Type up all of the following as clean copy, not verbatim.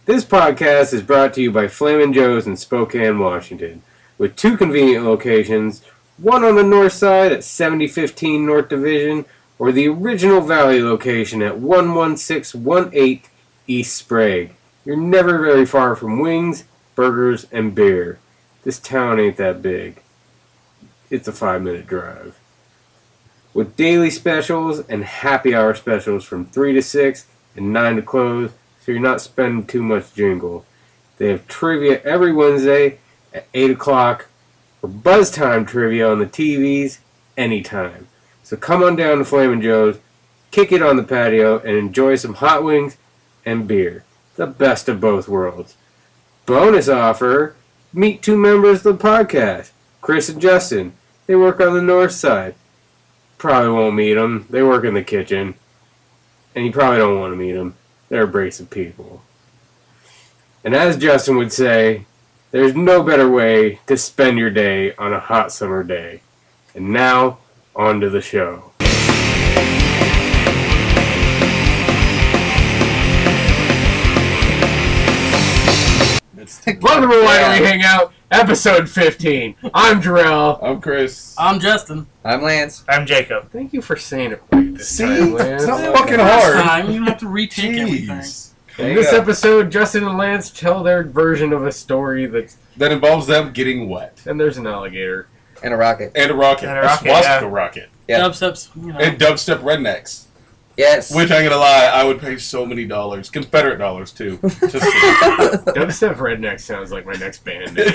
This podcast is brought to you by Flamin' Joe's in Spokane, Washington, with 2 convenient locations, one on the north side at 7015 North Division, or the original Valley location at 11618 East Sprague. You're never very far from wings, burgers, and beer. This town ain't that big. It's a 5-minute drive. With daily specials and happy hour specials from 3 to 6 and 9 to close, so you're not spending too much jingle. They have trivia every Wednesday at 8 o'clock, or buzz time trivia on the TVs anytime. So come on down to Flamin' Joe's, kick it on the patio, and enjoy some hot wings and beer. The best of both worlds. Bonus offer, meet 2 members of the podcast, Chris and Justin. They work on the north side. Probably won't meet them. They work in the kitchen. And you probably don't want to meet them. They're abrasive people. And as Justin would say, there's no better way to spend your day on a hot summer day. And now, on to the show. Welcome to Why Do We Hang Out, episode 15. I'm Jarrell. I'm Chris. I'm Justin. I'm Lance. I'm Jacob. Thank you for saying it right this time, Lance. It's not fucking hard. Time. You don't have to retake everything. In this episode, Justin and Lance tell their version of a story That involves them getting wet. and there's an alligator. And a rocket. And a rocket. And a A rocket, swastika yeah. rocket. Yeah. Dubsteps, And dubstep rednecks. Yes. Which, I'm gonna lie, I would pay so many dollars. Confederate dollars, too. Just Dubstep Redneck sounds like my next band name.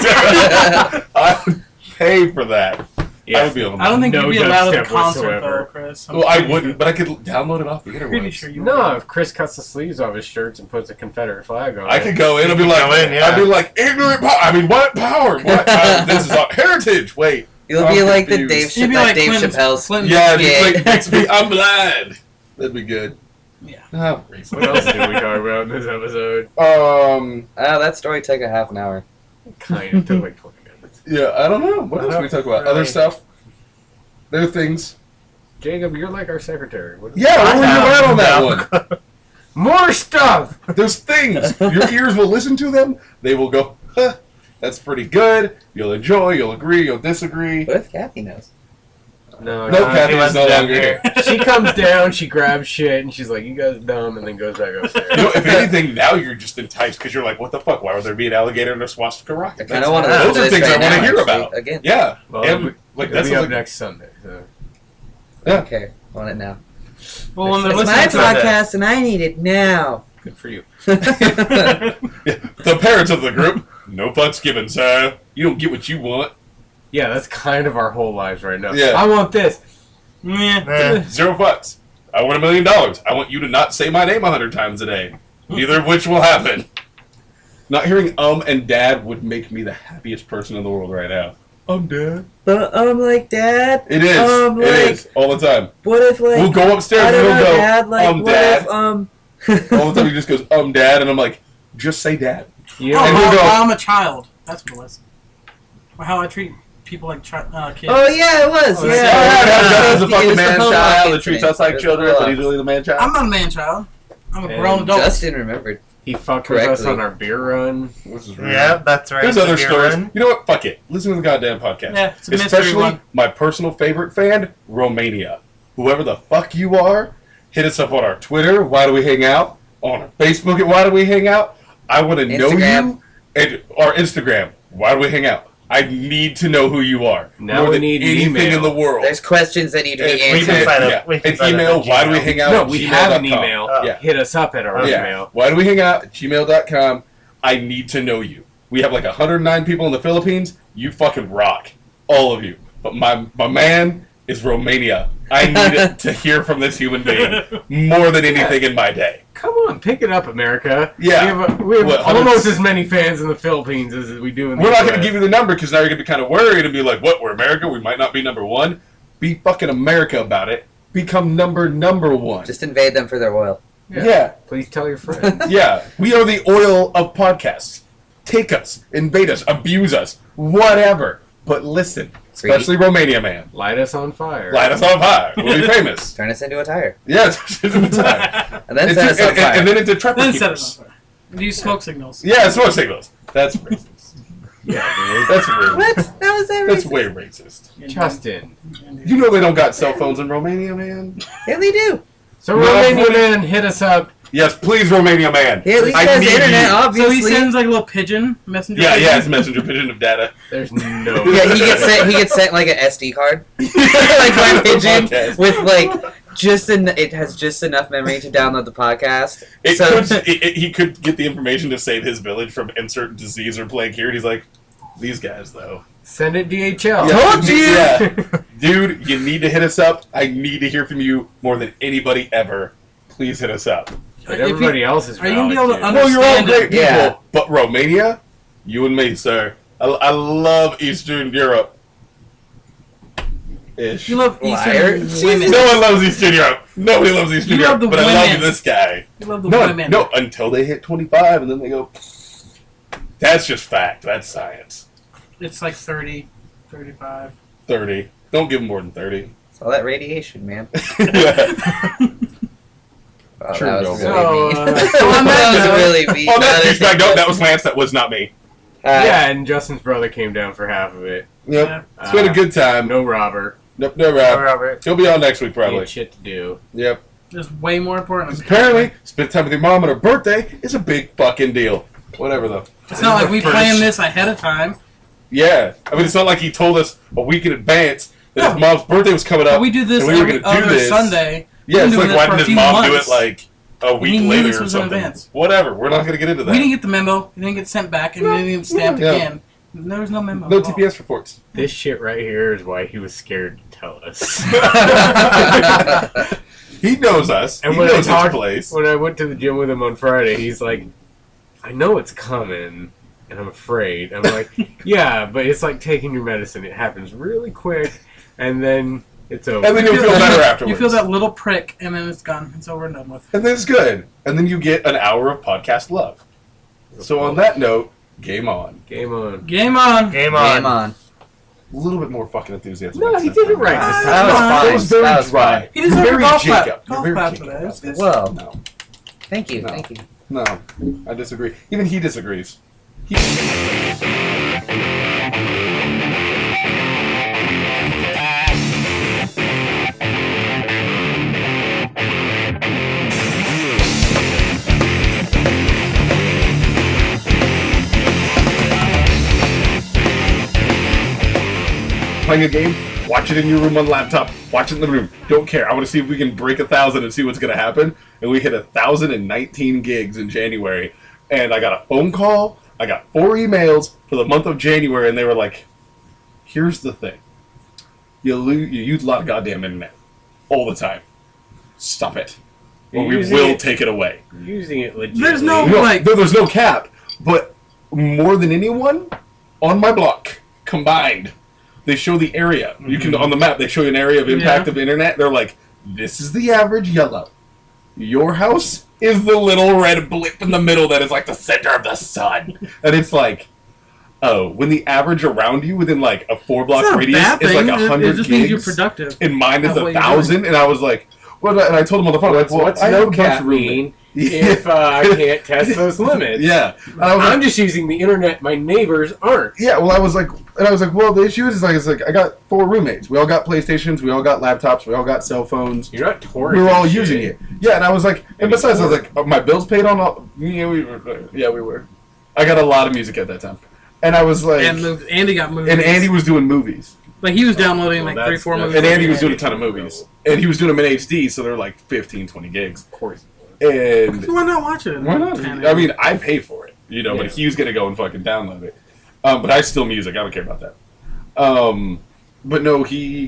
I would pay for that. I would be able to. I don't think No you'd be allowed at dubstep the concert, whatsoever. though, Chris. Well, I wouldn't, but I could download it off the internet. Pretty sure you No, would. if Chris cuts the sleeves off his shirts and puts a Confederate flag on I it. could go in and be like, go in, yeah. I'd be like, ignorant power. I mean, what power? What? This is heritage. Wait. You'll I'm be like the confused. You'd be like Dave Clinton's- Chappelle's. Clinton's Yeah, skit. it's me. I'm blind. That'd be good. Yeah. Oh, What else did we talk about in this episode? That story took a half an hour. Kind of took like 20 minutes. Yeah, I don't know. What else did we talk about? Other Really? stuff? There are things. Jacob, you're like our secretary. What Yeah, where were you at on that No. one? More stuff! There's things. Your ears will listen to them. They will go, huh, that's pretty good. You'll enjoy, you'll agree, you'll disagree. What if Kathy knows? No, No, Kathy is no down longer here. She comes down, she grabs shit, and she's like, you guys dumb, and then goes back upstairs. You know, if anything, now you're just enticed because you're like, what the fuck? Why would there be an alligator and a swastika I rocket? kind of want to Those listen are to this things I right want to now, hear actually. about. Again. Yeah. Well, And, like, that's it'll be up like, next Sunday. So. I don't care. I want it now. Well, when they're It's listening my to that, podcast, and I need it now. Good for you. the parents of the group, no fucks given, sir. You don't get what you want. Yeah, that's kind of our whole lives right now. Yeah. I want this. yeah. 0 fucks. I want $1 million. I want you to not say my name 100 times a day. Neither of which will happen. Not hearing and dad would make me the happiest person in the world right now. Dad. But like, Dad. It is. Like, It is. All the time. What if like? We'll go upstairs I and don't we'll know, go, Dad. Like, what Dad. if All the time he just goes, dad. And I'm like, just say dad. You Oh, And know, we'll go- how I'm a child. That's what it was. Or how I treat people like kids. Oh yeah, it was. Oh, yeah. Dad is a It fucking was the man whole child rocket that treats thing. us like It was children, the but whole he's really the man child. I'm not a man child. I'm a And grown adult. Justin remembered. he fucked with us Correctly. on our beer run. This is real. Yeah, that's right. There's the other beer stories. run. You know what? Fuck it. Listen to the goddamn podcast. Yeah, it's a mystery Especially one. my personal favorite fan, Romania. Whoever the fuck you are, hit us up on our Twitter, Why Do We Hang Out? On our Facebook at Why Do We Hang Out? I want to know Instagram. you. And our Instagram, Why Do We Hang Out? I need to know who you are. Now more we than need an anything email. in the world. There's questions that need to be And we can answered. find yeah. it. We can An find it email, on Why Do We Gmail. Hang Out? No, at we have an gmail.com. email. Oh. Yeah. Hit us up at our Yeah. email. Why do we hang out at gmail.com? I need to know you. We have like 109 people in the Philippines. You fucking rock. All of you. But my man is Romania. I need to hear from this human being more than anything in my day. Come on, pick it up, America. Yeah. We have What, almost 100 as many fans in the Philippines as we do in the We're not US. going to give you the number because now you're going to be kind of worried and be like, what, we're America? We might not be number one. Be fucking America about it. Become number one. Just invade them for their oil. Yeah. Please tell your friends. Yeah. We are the oil of podcasts. Take us, invade us, abuse us, whatever. But listen, especially Romania, man. Light us on fire. Light us on fire. We'll be famous. Turn us into a tire. Yeah, it's And then and, set us on fire. and then into trapper Then set it keepers. on fire. Do you smoke signals? Yeah, smoke signals. That's racist. Yeah, That's rude. What? That was that That's racist? way racist. dude. Justin. You know they don't got cell phones in Romania, man? Yeah, they do. So No, Romania please. man, hit us up. Yes, please, Romania man. He at least I has need internet, you. So obviously. he sends like a little pigeon messenger. Yeah, pigeon? it's messenger pigeon of data. There's no. Yeah, he gets sent like an SD card, like my pigeon, Podcast. with like it has just enough memory to download the podcast. It So- could, he could get the information to save his village from insert disease or plague here, and he's like, these guys, though. Send it DHL. Yeah. Told you! Yeah. Dude, you need to hit us up. I need to hear from you more than anybody ever. Please hit us up. But everybody else is Are you gonna be able to valid, Well, you're all Understand great it. people, Yeah. but Romania, you and me, sir. I love Eastern Europe. Ish. You love Liar. Eastern women. No one loves Eastern Europe. Nobody loves Eastern You love Europe, the but I love women. this guy. You love the No, women. no, until they hit 25, and then they go. That's just fact. That's science. It's like 30, 35. 30. Don't give them more than 30. It's all that radiation, man. Oh, True, that no. was So, really mean. on that was really mean. Oh, that douchebag, no, that was Lance. That was not me. yeah, and Justin's brother came down for half of it. Yep. Yeah. It's been a good time. No Robert. Nope, no rap. Robert. He'll be on next week, He probably. had shit to do. Yep. There's way more important. Apparently, spend time with your mom on her birthday is a big fucking deal. Whatever, though. It's not like we First. planned this ahead of time. Yeah. I mean, it's not like he told us a week in advance that No. his mom's birthday was coming up. But we do this and we were every gonna do other this. Sunday. Yeah, We've it's been like, doing why it for didn't a his few mom do months. it, like, a week He knew later this or was in something? advance. Whatever. We're not going to get into that. We didn't get the memo. It didn't get sent back, and it didn't get stamped Yeah. again. There was no memo. No at all. TPS reports. This shit right here is why he was scared to tell us. He knows us. And He when I knows his talked- place. When I went to the gym with him on Friday, he's like, I know it's coming, and I'm afraid. I'm like, yeah, but it's like taking your medicine. It happens really quick, and then it's over. And then you'll feel better afterwards. You feel that little prick, and then it's gone. It's over and done with. And then it's good. And then you get an hour of podcast love. So on that note, game on. Game on. Game on. Game on. A little bit more fucking enthusiasm. No, next he time. did it right this That time. was Come on. fine. It was very That was dry. fine. He deserved a Very golf clap. Jacob. You're Golf very clap Jacob today. about That's this. good. Well, No, thank you, No. thank you. no, I disagree. Even he disagrees. Playing a game, watch it in your room on laptop, watch it in the room. Don't care. I want to see if we can break 1,000 and see what's going to happen. And we hit 1,019 gigs in January. And I got a phone call. I got 4 emails for the month of January, and they were like, here's the thing. You use a lot of goddamn internet. All the time. Stop it. Or we Using will it- take it away. Using it legit. There's no- No, like- there's no cap. But more than anyone, on my block, combined, they show the area. You can, on the map, they show you an area of impact Yeah. of internet. They're like, this is the average yellow. Your house is the little red blip in the middle that is like the center of the sun. And it's like, oh, when the average around you within like a 4-block It's not a radius bad is like thing. 100 It just means you're gigs, productive. and mine is That's what you're 1,000, and I was like, well, and I told him on the phone, like, well, What's I have a no bunch cap of roommates. mean Yeah. if I can't test those limits? Yeah. And I was like, I'm just using the internet my neighbors aren't. yeah, well, I was like, well, the issue is like, I got 4 roommates. We all got PlayStations, we all got laptops, we all got cell phones. You're not We torrenting were all shit. using it. Yeah, and I was like, and besides, I was like, oh, my bills paid on all. Yeah, we were. I got a lot of music at that time, and I was like, And Andy got movies. and Andy was doing movies, Like, he was downloading Well, like 3-4 movies. and Andy a was day. doing a ton of movies, and he was doing them in HD, so they're like 15, 20 gigs. Of course. And Why not watch it? why not? 10 I mean, I pay for it, you know, Yeah. but he was gonna go and fucking download it. But I still music. I don't care about that. But no, he.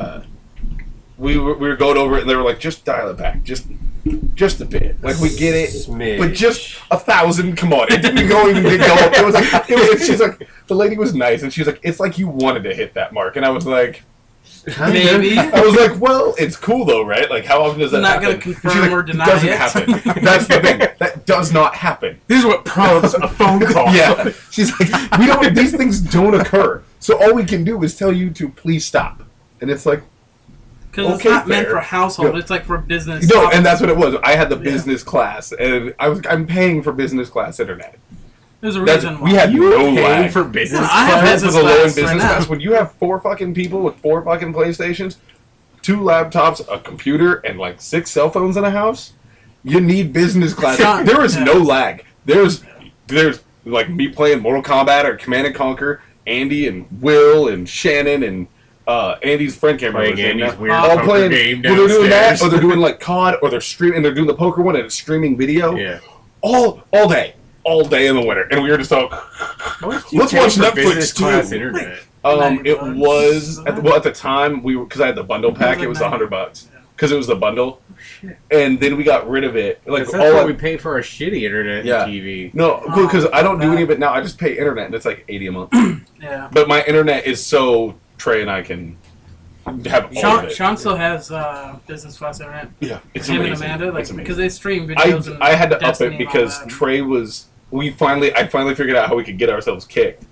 We were going over it, and they were like, "Just dial it back, just a bit. Like we get it, Smidge. but just 1,000. Come on, it didn't go even go up. It was like, she's like, the lady was nice, and she's like, it's like you wanted to hit that mark, and I was like, Maybe. I was like, well, it's cool though, right? Like, how often does that Not happen? gonna And confirm she's like, or deny doesn't it. happen. That's the thing. That does not happen. This is what prompts a phone call. Yeah, she's like, we don't. These things don't occur. So all we can do is tell you to please stop. And it's like, Because it's Okay, not meant fair. for household. Yeah. It's like for business. No, and that's what it was. I had the Yeah. business class, and I'm paying for business class internet. There's a That's, reason why. we had You no were paying lag. for business Yeah, I have class? For business the low end class business right now. class, when you have 4 fucking people with 4 fucking PlayStations, 2 laptops, a computer, and like 6 cell phones in a house, you need business class. Sean, There is yeah. no lag. There's like me playing Mortal Kombat or Command and Conquer, Andy and Will and Shannon and Andy's friend can't remember Playing his name Andy's now. weird All poker playing. game Well, they're doing that, downstairs. or they're doing like COD, or they're streaming. They're doing the poker one and it's streaming video Yeah. all day in the winter, and we were just all. How much do you Let's pay watch for Netflix, business class too. internet? It $90. was at the time we were because I had the bundle pack. It was like $100 because it was the bundle, Shit. and then we got rid of it. Like That's all what I- we pay for our shitty internet Yeah. and TV. no, Oh, because I don't do that. any of it now. I just pay internet, and it's like $80 a month. Yeah. But my internet is so Trey and I can have all Sean, of it. Sean still has business class internet. Yeah, it's Him amazing. and Amanda, like It's amazing. because they stream videos. and I had to up Destiny it and all because that. Trey was. I finally figured out how we could get ourselves kicked.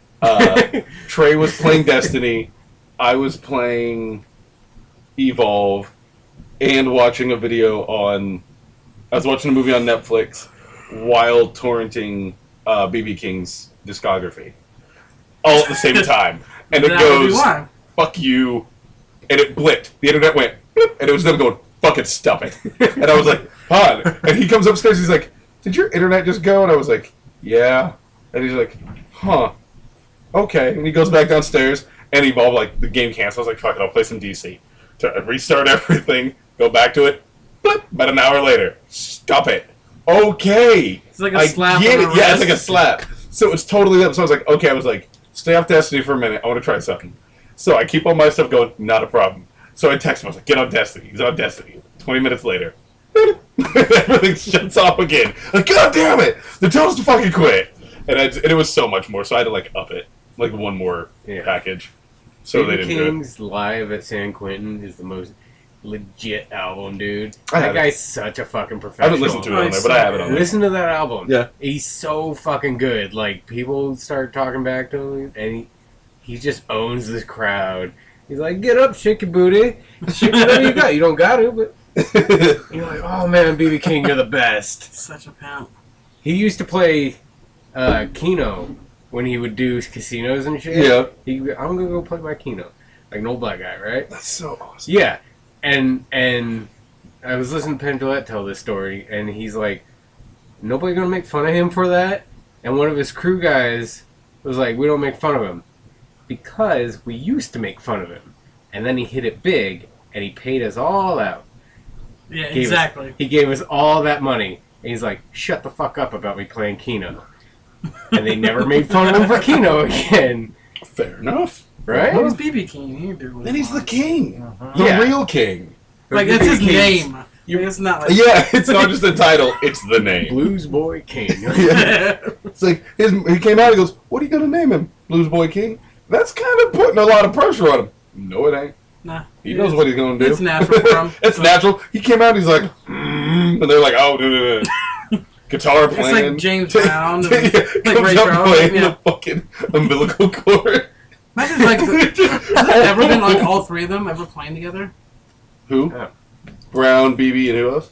Trey was playing Destiny. I was playing Evolve and watching a video on. I was watching a movie on Netflix while torrenting BB King's discography, all at the same time, and it That would be goes why. "fuck you," and it blipped. The internet went, bloop, and it was them going, "Fucking stop it," and I was like, "Pod," and he comes upstairs. He's like, "Did your internet just go?" And I was like, "Yeah," and he's like, "Huh." Okay, and he goes back downstairs, and Evolve, like, the game cancels. I was like, fuck it, I'll play some DC. To restart everything, go back to it, blip, about an hour later, stop it. Okay. It's like a I slap get on it. the Yeah, it's wrist. like a slap. So it's totally up. So I was like, okay, stay off Destiny for a minute. I want to try something. So I keep all my stuff going, not a problem. So I text him, I was like, get on Destiny. He's on Destiny. 20 minutes later, everything shuts off again. Like, God damn it! They're telling us to fucking quit. And it was so much more, so I had to, like, up it. Like, one more Yeah. package. So they BB didn't do it. King's Live at San Quentin is the most legit album, dude. I That have it. guy's such a fucking I professional. haven't listened to it on Oh, there, but I have it on there. Listen to that album. Yeah. He's so fucking good. Like, people start talking back to him, and he just owns this crowd. He's like, get up, shake your booty. Shake whatever you got. You don't got to, but you're like, oh man, BB King, you're the best. Such a pimp. He used to play Keno when he would do casinos and shit. Yeah. I'm gonna go play my Keno. Like an old black guy, right? That's so awesome. Yeah. And I was listening to Penn Jillette tell this story, and he's like, nobody gonna make fun of him for that? And one of his crew guys was like, we don't make fun of him. Because we used to make fun of him. And then he hit it big, and he paid us all out. Yeah, Gave us- exactly. He gave us all that money. And he's like, shut the fuck up about me playing Keno. And they never made fun of him for Keno again. Fair enough. Right? What was BB King? He do what Then he he's the wants. king. Uh-huh. The Yeah. real king. Like that's his King's name. It's not like Yeah, it's not just the title, it's the name. Blues Boy King. Yeah. It's like, he came out, he goes, what are you going to name him? Blues Boy King? That's kind of putting a lot of pressure on him. No, it ain't. Nah, He knows what he's going to do. It's natural for him. It's natural. He came out, he's like, and they're like, oh, no. Guitar It's playing. like James Brown, and, Yeah, like comes Ray up Charles. playing Yeah. the fucking umbilical cord. Imagine like, has it ever been like all three of them ever playing together? Who? Oh. Brown, BB, and who else?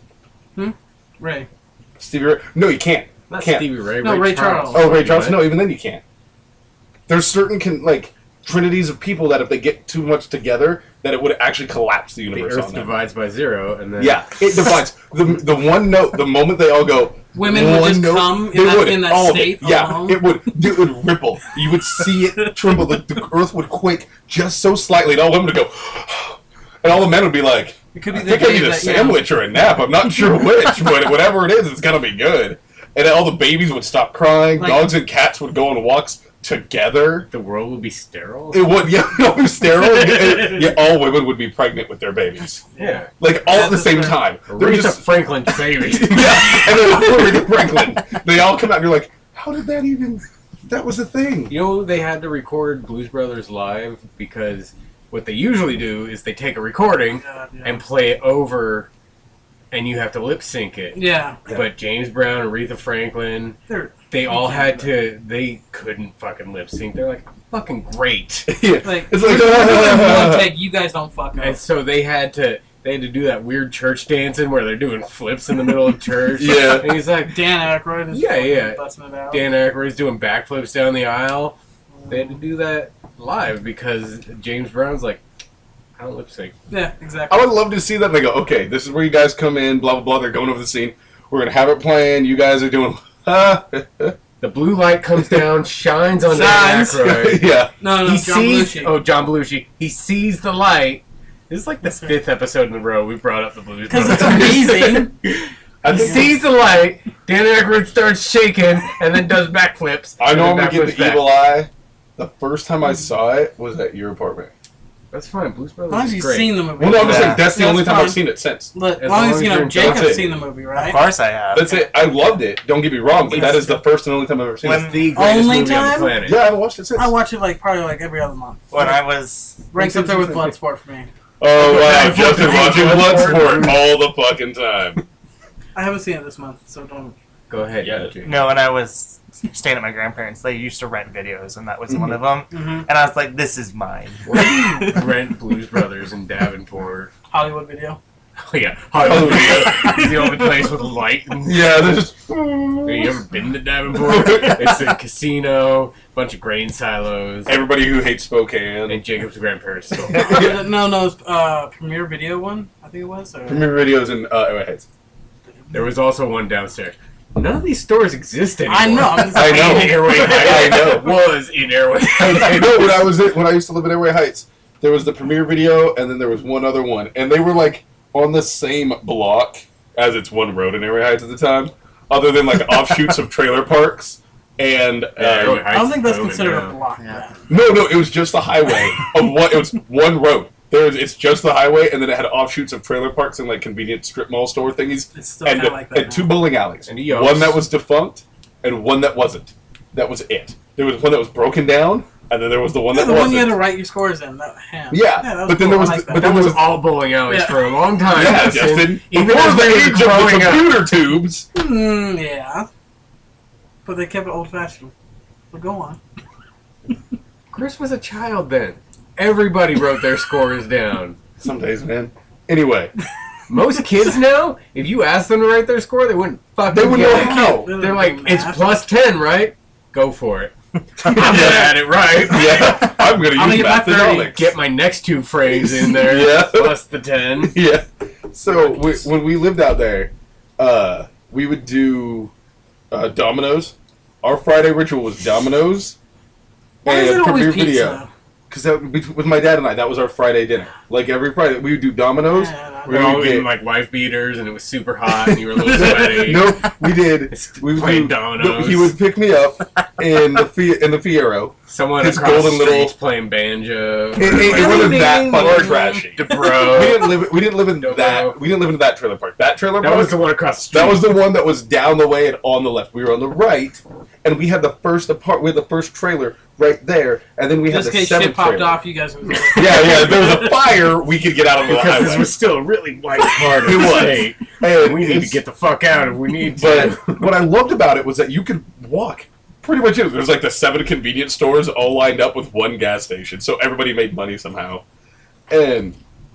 Ray. Stevie Ray. No, you can't. Not Can't. Stevie Ray. No, Ray Charles. Oh, Ray Charles. What? No, even then you can't. There's certain trinities of people that if they get too much together, that it would actually collapse the The universe Earth on them. divides by zero, and then Yeah, it divides. The one note, the moment they all go, Women would one just note, come they would, in that all of state it. Yeah, alone. it would ripple. You would see it tremble. The earth would quake just so slightly, and all women would go, and all the men would be like, It could be I the think I day need a that, sandwich or a nap. I'm not sure which, but whatever it is, it's gonna be good. And all the babies would stop crying. Like- Dogs and cats would go on walks together. the world would be sterile. It would, yeah, it was sterile. Yeah, all women would be pregnant with their babies, Yeah. like all at the That's same fair. time. They're Aretha just Franklin's baby. yeah, and then Aretha Franklin. They all come out, and you're like, how did that even? That was a thing. You know, they had to record Blues Brothers live because what they usually do is they take a recording God, yeah. and play it over and you have to lip sync it. Yeah. But James Brown and Aretha Franklin, They're they all had to. They couldn't fucking lip sync. They're like fucking great, Yeah. like It's like we're doing one take. You guys don't fuck and up. so they had to. They had to do that weird church dancing where they're doing flips in the middle of church. Yeah. And he's like, Dan Aykroyd is Yeah, fucking yeah. busting it out. Dan Aykroyd's doing backflips down the aisle. They had to do that live because James Brown's like, I don't lip sync. Yeah, exactly. I would love to see that. They go, okay, this is where you guys come in, blah, blah, blah. They're going over the scene. We're going to have it playing. You guys are doing... The blue light comes down, shines on Dan Shines. Aykroyd. yeah. No, He John sees. Belushi. Oh, John Belushi. He sees the light. This is like the 5th episode in a row we brought up the Blues Because Brothers. it's amazing. I He think sees the light. Dan Aykroyd starts shaking and then does backflips. I and know I'm then going to get backflips the back. evil eye. The first time I saw it was at your apartment. That's fine. Blues As Brothers long as is you've great. seen the movie. Well, no, I'm just Yeah. saying, that's the Yeah, only it's time fine. I've seen it since. Look, As as long long as as you know you're Jacob's enjoying it. seen the movie, Of right? course I have. That's it. I loved it. Don't get me wrong, but that is the first and only time I've ever seen When- it. It's the greatest Only movie on the time? planet. Yeah, I haven't watched it since. I watch it like probably like every other month. When I was... Ranks up there with Bloodsport for me. Oh, wow. Back and Justin forth watching between Bloodsport Bloodsport. all the fucking time. I haven't seen it this month, so don't. Go ahead. Yeah. Jake. No, when I was staying at my grandparents, they used to rent videos, and that was one of them. Mm-hmm. And I was like, this is mine. Where do you rent Blues Brothers in Davenport? Hollywood Video. Oh, yeah. Hollywood Video. It's the only place with light. Yeah, there's just... Have you ever been to Davenport? It's a casino, bunch of grain silos, Everybody who hates Spokane. and Jacob's grandparents still. No, it's Premiere Video one, I think it was. Or... Premiere videos in Arrowhead Heights. There was also one downstairs. None of these stores exist anymore. I know. I'm just I know. In Airway Heights. I know. Was in Airway Heights. I know when I used to live in Arrowhead Heights, there was the Premiere Video, and then there was one other one, and they were like on the same block as it's one road in Arrowhead Heights at the time, other than like offshoots of trailer parks. And Airway I don't think that's Heights considered a booming block. Yeah. Yeah. no, it was just the highway of what it was one road. It's just the highway, and then it had offshoots of trailer parks and like convenient strip mall store thingies, It's still and, kind of like that. and two now. bowling alleys. And Eos. One that was defunct, and one that wasn't. That was it. There was one that was broken down, and then there was the one Yeah, that the one you wasn't. had to write your scores in. That hand. Yeah, that but then cool. there was I the- like that. but That then was there all bowling alleys Yeah. for a long time. Yeah, Justin. Justin. Even Before as the we were age of the growing up. computer tubes. Yeah. But they kept it old fashioned. But go on. Chris was a child then. Everybody wrote their scores down. Some days, man. Anyway, Most kids now, if you ask them to write their score, they wouldn't fucking they would get know it. how. They're like, it's plus 10, right? Go for it. I'm Yeah. gonna add it right. Yeah, I'm gonna I'm use gonna get my 30. mathematics. Get my next two frames in there. Yeah. Plus the 10. Yeah. So when we lived out there, we would do Domino's. Our Friday ritual was Domino's Why is it and always Premiere pizza? Video. Because with my dad and I, that was our Friday dinner. Like every Friday, we would do Domino's. Yeah, We were all would get- in like wife beaters and it was super hot and you were a little sweaty. Nope, we did. We would Playing do, dominoes. He would pick me up in the Fiero. Someone His across the golden little- streets playing banjo. It wasn't that fucking Or trashy. DeBro. We didn't live in Dobro. that. We didn't live in that trailer park. That trailer That park. was the one across the street. That was the one that was down the way and on the left. We were on the right, and we had the first We had the first trailer right there, and then we had Just in the case seventh shit popped trailer. off, you guys would Yeah. If there was a fire, we could get out on the because this highway. was still a really white part of It the was. state. And We need to it's- get the fuck out if we need to. But what I loved about it was that you could walk. Pretty much it. There was like the 7 convenience stores all lined up with one gas station, so everybody made money somehow. And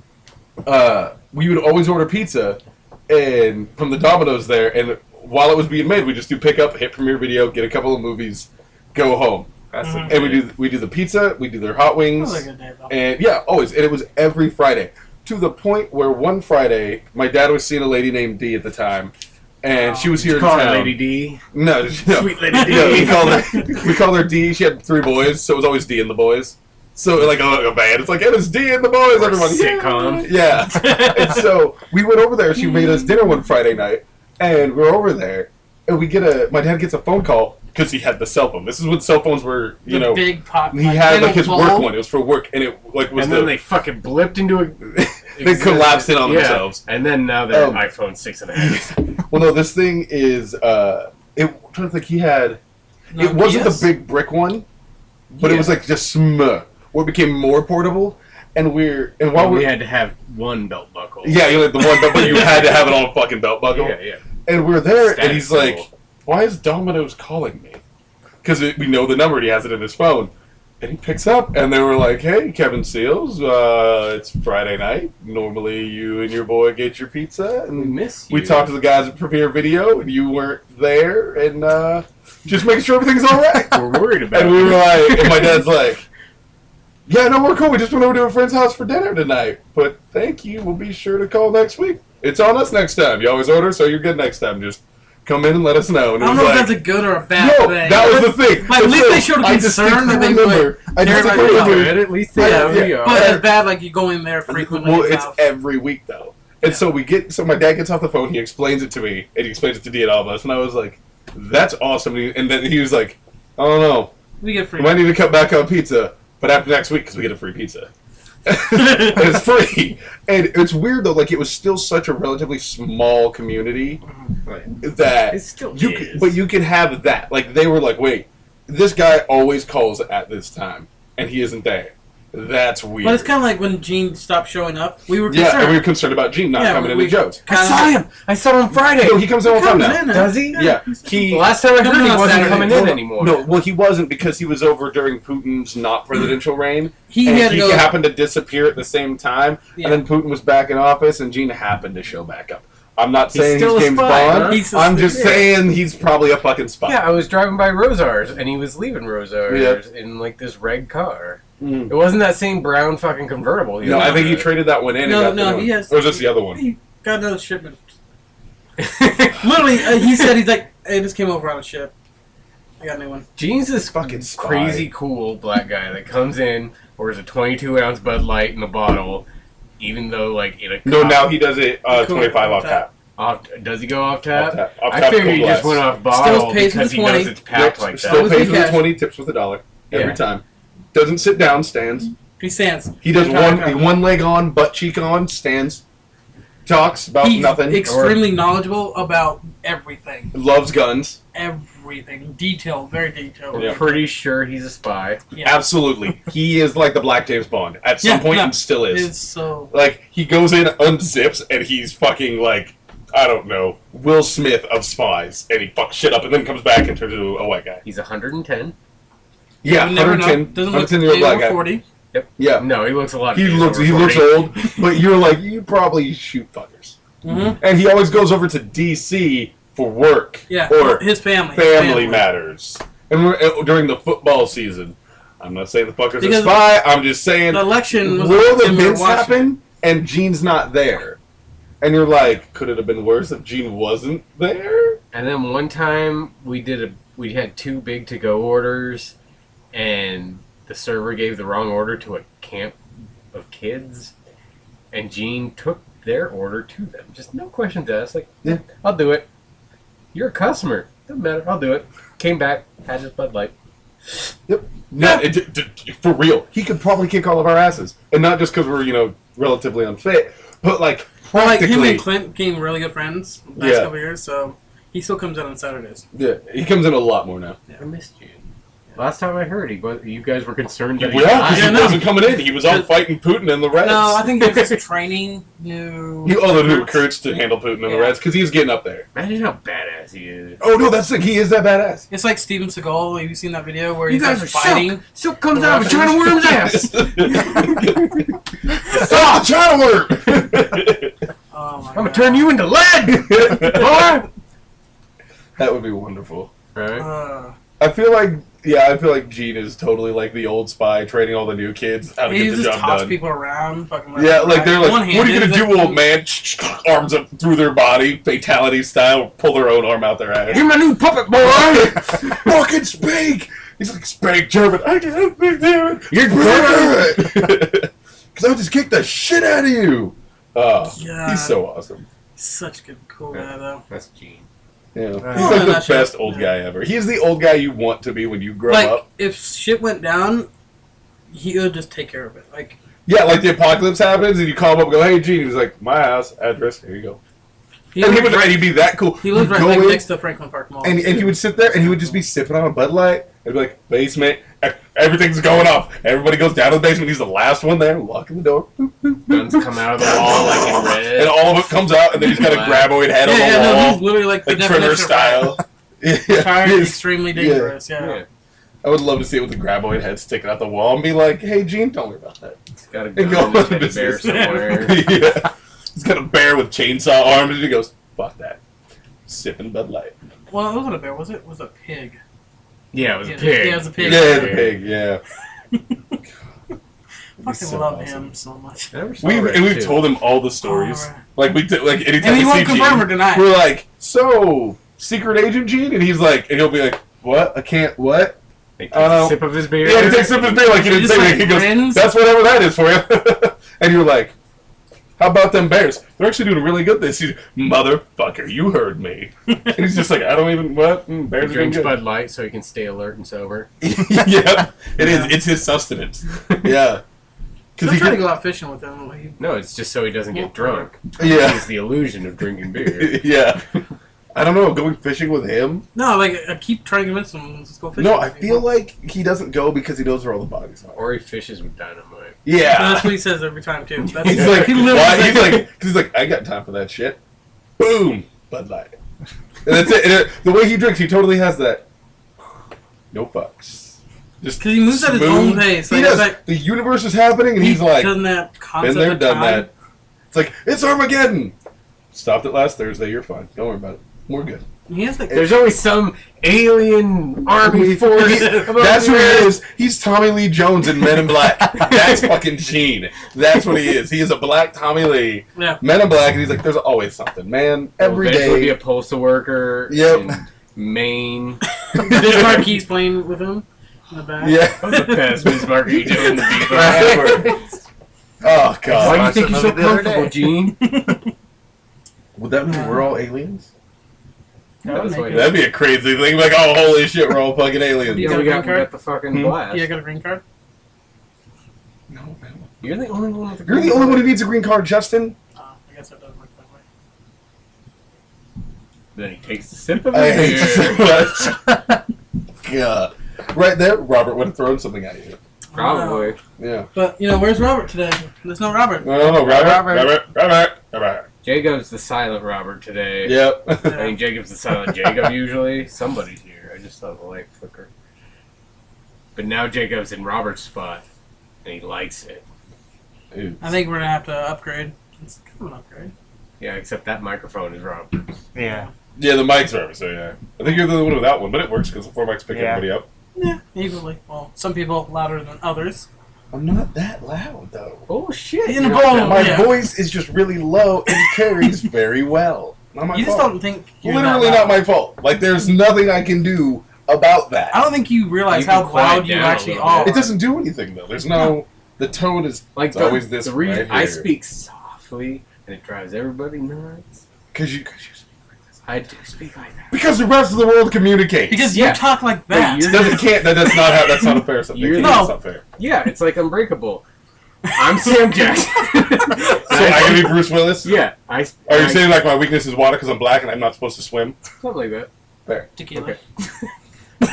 we would always order pizza and from the Domino's there, and while it was being made, we just do pick up, hit Premiere Video, get a couple of movies, go home. That's Mhm. And we do the pizza, we do their hot That wings, was a good day, though. and yeah, always. And it was every Friday. To the point where one Friday, my dad was seeing a lady named Dee at the time, and she was here in Call her town. Lady D. No, Sweet Lady D. no, we called her Dee. She had 3 boys, so it was always Dee and the boys. So like a band, it's like it was Dee and the boys. Or Everyone, sitcom. yeah. And so we went over there. She made us dinner one Friday night, and we're over there, and my dad gets a phone call because he had the cell phone. This is when cell phones were, The big pop. he had like his little work bowl. one. It was for work, and it like was And then they fucking blipped into a... they collapsed in on Yeah. themselves. And then now they're Um, iPhone 6.5. Well, no, this thing is. I'm trying to think. He had. No, It wasn't yes. the big brick one, but it was Yeah. like just where it became more portable. and Well, while we we're had to have one belt buckle. yeah, you like the one, but you had to have it on a fucking belt buckle. Yeah. And we're there, and Status he's like, symbol. "Why is Domino's calling me?" Because we know the number, and he has it in his phone. And he picks up, and they were like, "Hey, Kevin Seals, it's Friday night. Normally, you and your boy get your pizza, We and miss you. we talked to the guys at Premiere Video, and you weren't there, and just making sure everything's all right." We're worried about And we were you. like, and my dad's like, "Yeah, no, we're cool. We just went over to a friend's house for dinner tonight. But thank you. We'll be sure to call next week. It's on us next time. You always order, so you're good next time. Just come in and let us know." And I it don't was know if like, that's a good or a bad no, thing. that was the thing. Like, at least So, they showed I concern distinctly that they remember. I care distinctly about you. remember. At least they Yeah, have yeah. you. But it's bad, like, you go in there frequently. Well, at his it's house. every week though, and so so my dad gets off the phone. He explains it to me, and he explains it to D and all of us, and I was like, "That's awesome." And then he was like, "I don't know, We get free. we might need to cut back on pizza, but after next week because we get a free pizza." It's free, and it's weird though. Like it was still such a relatively small community that It still you is. but you can have that. Like they were like, "Wait, this guy always calls at this time, and he isn't there." That's weird. But it's kind of like when Gene stopped showing up. We were yeah, concerned. and we were concerned about Gene not Yeah, coming we- into Joe's. I saw him. I saw him Friday. No, he comes in all the time Comes now. in now. Does he? Yeah, The last time I heard, Coming he on wasn't Saturday. coming in anymore. No, well, he wasn't because he was over during Putin's not presidential reign, He and had to he go. happened to disappear at the same time. Yeah. And then Putin was back in office, and Gene happened to show back up. I'm not He's saying still he's a James spy, Bond. huh? He's a I'm just spy. saying he's probably a fucking spy. Yeah, I was driving by Rosars, and he was leaving Rosars in like this red car. Mm. It wasn't that same brown fucking convertible. No, I think he traded that one in. and No, got the no, one. he has- Or was this the other one? He got another shipment. Literally, he said he's like, "Hey, this came over on a ship. I got a new one." Gene's this Fucking spy. crazy cool black guy that comes in, orders a 22-ounce Bud Light in a bottle, even though like in a No, cup. now he does it Cool. 25 off tap. Does he go off tap? Off tap. Off I tap, figured he cool just glass. went off bottle Still pays because for he the knows 20. it's packed Yep, like still that. was pays the for the cash. 20, tips with $1 every Yeah. time. Doesn't sit down, stands. He stands. He does Okay. one leg on, butt cheek on, stands, talks about He's nothing, extremely knowledgeable about everything. loves guns. Everything. Detailed. Very detailed. Yeah. I'm pretty sure he's a spy. Yeah. Absolutely. He is like the Black James Bond. At some Yeah, point, no, and still is. It's so. Like, he goes in, unzips, and he's fucking like, I don't know, Will Smith of spies. And he fucks shit up and then comes back and turns into a white guy. He's 110. Yeah, You never know. 110. Doesn't look 110-year-old black over guy. 40. Yeah. No, he looks a lot. He older, looks 40. old, but you're like, you probably shoot fuckers. Mm-hmm. And he always goes over to DC for work. Yeah. Or his family. family matters. And we're during the football season. I'm not saying the fucker's a Because spy. I'm just saying, The election was will the when we were events watching. happen and Gene's not there? And you're like, could it have been worse if Gene wasn't there? And then one time we had 2 big to-go orders, and the server gave the wrong order to a camp of kids, and Gene took their order to them. Just no questions asked. Like, Yeah. I'll do it. You're a customer. Doesn't matter. I'll do it. Came back, had his Bud Light. No, for real. He could probably kick all of our asses. And not just because we're, relatively unfit, but like, Well, like him practically. and Clint became really good friends the last Yeah. couple of years, so he still comes in on Saturdays. Yeah, he comes in a lot more now. I missed you. Last time I heard, you guys were concerned that Yeah, he because died. he Yeah, no. wasn't coming in. He was out fighting Putin and the Reds. No, I think he was just training new. He the new recruits to handle Putin and the Yeah. Reds because he was getting up there. Imagine how badass he is. Oh no, that's the he is that badass. It's like Steven Seagal. Have you seen that video where You he's guys like are fighting? Silk comes The out with Russians. China Worm's ass. Stop the China worm. Oh my I'm gonna God. turn you into lead, boy. That would be wonderful. Right? I feel like Gene is totally like the old spy training all the new kids how to He get the just job toss done. people around. Fucking Yeah, like they're like, what are you one-handed, gonna do, like- old man? Arms up through their body, fatality style, pull their own arm out their ass. You're my new puppet boy. Fucking speak! He's like, speak German. I can't speak German. You're German! Because I'll just kick the shit out of you. Oh, God. he's so awesome. Such a good, cool guy though. That's Gene. Yeah. He's Oh, like the that's best it. old guy ever. He's the old guy you want to be when you grow Like up. if shit went down, he would just take care of it. Like Yeah, like the apocalypse happens and you call him up and go, hey, Gene. He's like, my house, address, here you go. he And lived he'd be that cool. He lived He'd right go like in, next to Franklin Park Mall. and he would sit there and he would just be sipping on a Bud Light and be like, basement. Everything's going off. Everybody goes down to the basement. He's the last one there, locking the door. Guns come out of the wall like in red. And all of it comes out, and then he's got a graboid head on the No, wall. he's literally like the Like Trimmer definition style. Retired, He is- extremely dangerous. Yeah. I would love to see it with the graboid head sticking out the wall and be like, "Hey, Gene, don't worry about that." He's got a And gun go and a on teddy business. bear somewhere. Yeah. He's got a bear with chainsaw arms, and he goes, "Fuck that." Sipping Bud Light. Well, it wasn't a bear, was it? It was a pig. Yeah, it was a Yeah, pig. yeah, it was a pig. Yeah, the pig. Yeah. Fucking so love awesome. him so much. I never saw We've Red told him all the stories. Oh, right. Like we did, like anytime And he we won't see confirm Gene, or deny. we're like, "So, secret agent Gene?" And he's like, and he'll be like, "What? I can't. What?" He takes I don't know. a sip of his beer. Yeah, he takes a sip of his beer like he didn't just, say like, anything. He goes, grins. "That's whatever that is for you." And you're like, "How about them Bears? They're actually doing really good this season." Motherfucker, you heard me. And he's just like, "I don't even what He Bears are doing drinks good." Bud Light so he can stay alert and sober. Yeah, it is. It's his sustenance. Yeah, I'm because trying to go out fishing with him. Like, No, it's just so he doesn't get drunk. Yeah, It's the illusion of drinking beer. yeah. I don't know. Going fishing with him? no, like I keep trying to convince him let's go fishing. No, with I me. feel like he doesn't go because he knows where all the bodies are. Or he fishes with dynamite. So Yeah. that's what he says every time too. That's, He's like, he literally why? says- He's like, I got time for that shit. Boom, Bud Light, and that's it. And the way he drinks, he totally has that. No fucks. Just 'Cause he moves at his smooth. own pace. He Like, does. it's like- The universe is happening, and he he's like, doesn't have been concept there, of done time. that. It's like it's Armageddon. Stopped it last Thursday. You're fine. Don't worry about it. We're good. He has like There's always some alien army force. That's who he is. He's Tommy Lee Jones in Men in Black. That's fucking Gene. That's what he is. He is a black Tommy Lee. yeah. Men in Black, and he's like, there's always something, man. Every Eventually be day. a postal worker Yep. in Maine. There's Marquis playing with him in the back. Yeah. What's the best Miss Marquis doing the beat? Oh god. Why do you Watched think the you're so movie the other comfortable, day. Gene? Would that mean we're all aliens? That would That's make why- it. That'd be a crazy thing. Like, oh, holy shit, we're all fucking aliens. You Yeah, got we a got, green we card? got the fucking Hmm? blast. Yeah, I got a green card. No, man. You're the only one with a You're green the only card. one who needs a green card, Justin. I guess it does work that way. Then he takes a sip of I his hate you beer. so much. God. Right there, Robert would have thrown something at you. Probably. Yeah. But, where's Robert today? There's no Robert. No, Robert. Jacob's the silent Robert today. Yep. I think Jacob's the silent Jacob usually. Somebody's here. I just saw the light flicker. But now Jacob's in Robert's spot, and he likes it. I think we're going to have to upgrade. It's kind of an upgrade. Yeah, except that microphone is Robert's. Yeah. Yeah, the mic's Robert, so yeah. I think you're the one without one, but it works because the 4 mics pick Yeah. everybody up. Yeah, equally. Well, some people louder than others. I'm not that loud, though. Oh shit! In the You're not bowl, that My yeah. voice is just really low and carries very well. Not my You just fault. don't think you're Literally that not loud. my fault. Like, there's nothing I can do about that. I don't think you realize You can how quiet loud you down a actually little are. bit. It doesn't do anything, though. There's no... The tone is Like it's always this the reason right I here. speak softly and it drives everybody nuts. Because you speak like this. I do speak like that. Because the rest of the world communicates. Because Yeah. you talk like that. you're- That's not a fair something. You're- That's not fair. Yeah, it's like Unbreakable. I'm Sam Jackson. So I can be Bruce Willis? Yeah, I. Are you I- saying like my weakness is water because I'm black and I'm not supposed to swim? something like that? Fair. Tequila. Okay.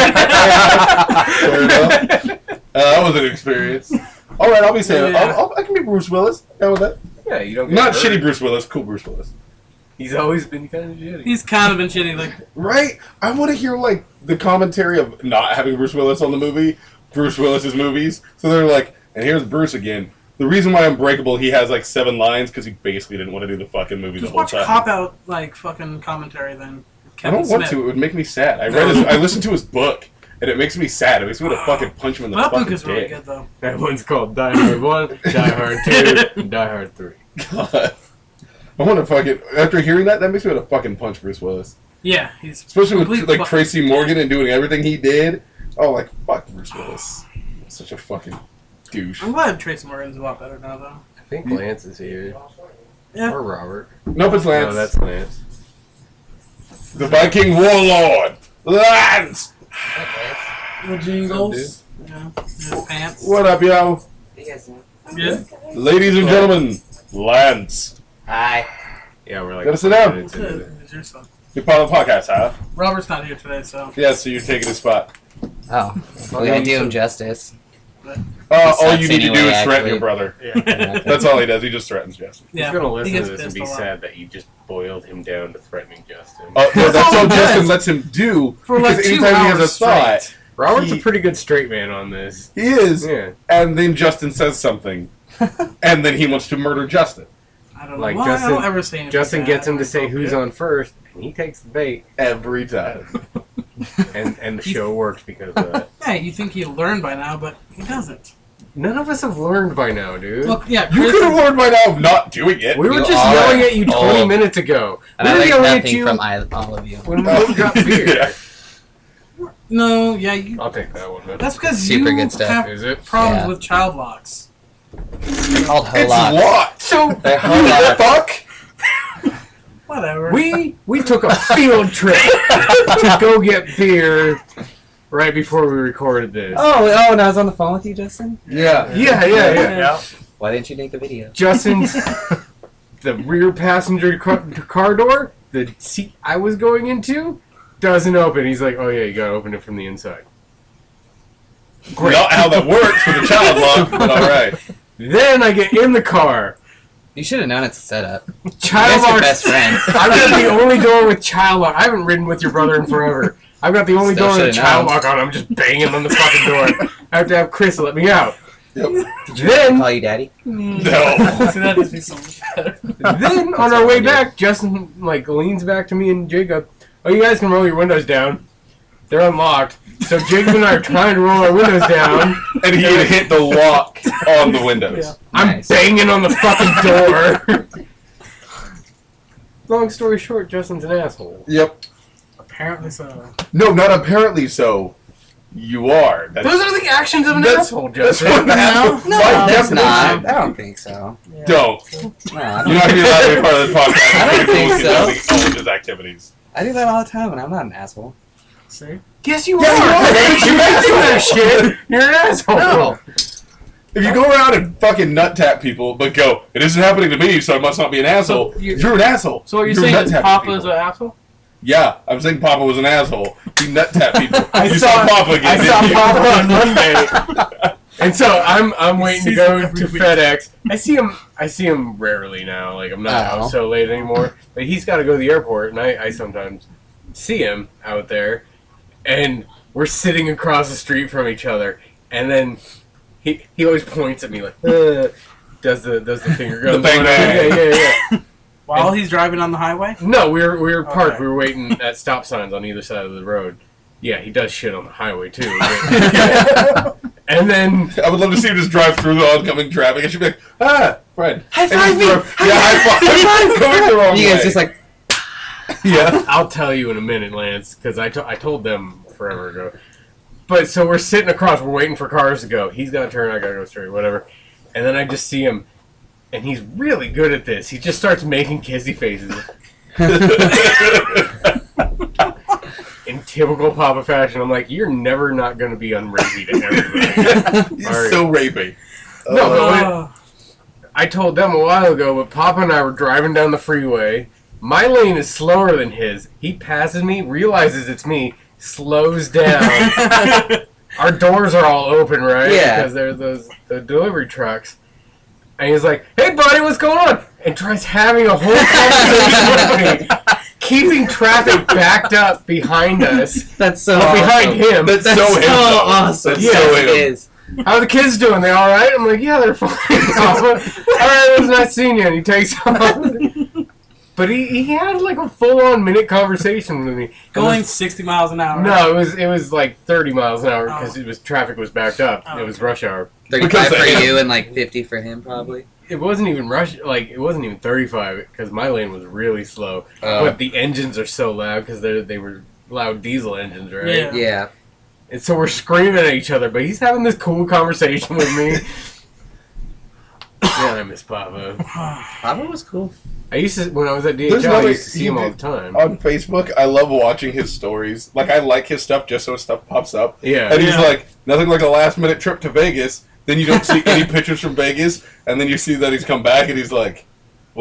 Fair enough. That was an experience. All right, I'll be Sam. Yeah. I can be Bruce Willis. Down with that. Yeah, you don't. Get Not hurt. shitty Bruce Willis. Cool Bruce Willis. He's always been kind of shitty. He's kind of been shitty. Like, Right? I want to hear like the commentary of not having Bruce Willis on the movie, Bruce Willis's movies. So they're like, and here's Bruce again. The reason why Unbreakable, he has like 7 lines because he basically didn't want to do the fucking movie the just whole watch time. cop out like fucking commentary then. I Kevin don't want Smith. to. It would make me sad. I listened to his book, and it makes me sad. It makes me want to fucking punch him in the That book fucking is really dick. good though. That one's called Die Hard 1, Die Hard 2, and Die Hard 3. God. I want to fucking... After hearing that makes me want to fucking punch Bruce Willis. Yeah, he's Especially with, complete like, fu- Tracy Morgan and doing everything he did. Oh, like, fuck Bruce Willis. Such a fucking douche. I'm glad Tracy Morgan's a lot better now though. I think Lance is here. Yeah. Or Robert. Nope, it's Lance. No, that's Lance. the Viking Warlord. Lance! The jingles. Yeah. His pants. What up, yo? You guys know. Good. Ladies and gentlemen, Lance. Hi. Yeah, we're like. Gotta sit down. minutes into Good. it. It's your son. You're part of the podcast, huh? Robert's not here today, so Yeah, so you're taking his spot. Oh, we didn't do him justice. All you sucks need to do anyway, is threaten actually. your brother. Yeah. That's all he does. He just threatens Justin. He's gonna listen he to gets this and pissed be a lot. sad that you just boiled him down to threatening Justin. No, that's all all he does. Justin lets him do. For like because 2 anytime he has a hours thought, straight. Robert's he- a pretty good straight man on this. he is. Yeah. And then Justin says something, and then he wants to murder Justin I don't know Like, why I Justin- don't ever say anything Justin bad. gets him to say who's on first, and he takes the bait, every time. and the show works because of that. Hey, you think he'd learn by now, but he doesn't. None of us have learned by now, dude. Look, yeah, You Chris, could have learned by now of not doing it. We were You just are yelling at you 20 old. minutes ago. And We I were like yelling at nothing you from all of you. when we got beer. Yeah. no, yeah, you, I'll take that one. Man. that's because Super you good stuff. have Is it? problems Yeah. with child locks. They're called It's Holocks. locked. So They're What the Holocks. fuck? Whatever. we took a field trip to go get beer right before we recorded this. Oh, and I was on the phone with you, Justin? Yeah. Yeah. Yeah. Why didn't you make the video? Justin's the rear passenger car door, the seat I was going into, doesn't open. He's like, "Oh yeah, you gotta open it from the inside." Great. Not how that works with a child lock, but alright. Then I get in the car. You should have known it's a setup. Child You guys are lock. best friends. I've got the only door with child lock. I haven't ridden with your brother in forever. I've got the only Still door with a should've child known. lock on. I'm just banging on the fucking door. I have to have Chris let me out. Yep. I'll Then, call you daddy. No. See, that makes me so much better. then on our way back, Justin like leans back to me and Jacob. "Oh, you guys can roll your windows down. They're unlocked." So Jacob and I are trying to roll our windows down. And he had hit the lock on the windows. Yeah. I'm Nice. banging on the fucking door. Long story short, Justin's an asshole. Yep. Apparently so. No, not apparently so. You are. That's, Those are the actions of an That's- asshole, that's Justin. what an asshole. No, By That's definition. not. I don't think so. Yeah. Don't. No, I You're not going to be allowed to be part of this podcast. I don't think so. All of his activities. I do that all the time, and I'm not an asshole. See? Yes, you Yeah, are. you are. You make do that shit. You're an asshole. No. If you go around and fucking nut tap people, but go, it isn't happening to me, so I must not be an asshole. So you- you're an asshole. So are you You're saying nut that tapping Papa's people. an asshole? Yeah, I'm saying Papa was an asshole. He nut tapped people. I you saw Papa again. I saw didn't you? Papa on Monday, and so I'm waiting to Sees go him to every week. FedEx. I see him rarely now. Like I'm not Oh. out so late anymore. But he's got to go to the airport, and I sometimes see him out there, and we're sitting across the street from each other, and then he always points at me like does the finger go The bang bang. yeah. While he's driving on the highway? No, we were parked. Okay. We were waiting at stop signs on either side of the road. Yeah, he does shit on the highway too. And then I would love to see him just drive through the oncoming traffic and she'd be like, Fred. High And five just me! drive- Yeah, high five! Going the wrong You way. guys just like, Yeah. I'll tell you in a minute, Lance, because I told them forever ago. But so we're sitting across, we're waiting for cars to go. He's got to turn, I got to go straight, whatever. And then I just see him, and he's really good at this. He just starts making kissy faces. In typical Papa fashion, I'm like, you're never not going to be unrapey to everybody. He's Alright. so rapey. No, but Oh. I told them a while ago, but Papa and I were driving down the freeway. My lane is slower than his. He passes me, realizes it's me, slows down. Our doors are all open, right? Yeah. Because there's the delivery trucks. And he's like, "Hey, buddy, what's going on?" And tries having a whole conversation with me, keeping traffic backed up behind us, that's so behind awesome. him. That's That's so so him, though. awesome. That's Yes, so it him. is. How are the kids doing? They all right? I'm like, yeah, they're fine. Papa. All right, it was nice seeing you. And he takes off. But he had like a full-on minute conversation with me. Going 60 miles an hour. No, it was like 30 miles an hour because Oh. traffic was backed up. Oh, It was okay. rush hour. 35 Because for of him. you and like 50 for him, probably. It wasn't even it wasn't even 35 because my lane was really slow. But the engines are so loud because they were loud diesel engines, right? Yeah. Yeah. And so we're screaming at each other, but he's having this cool conversation with me. Yeah, I miss Papa. Papa was cool. I used to, when I was at There's DHL, I another- used to see he him all did- the time. On Facebook, I love watching his stories. Like, I like his stuff just so his stuff pops up. Yeah. And he's Yeah. like, nothing like a last-minute trip to Vegas. Then you don't see any pictures from Vegas, and then you see that he's come back, and he's like, well,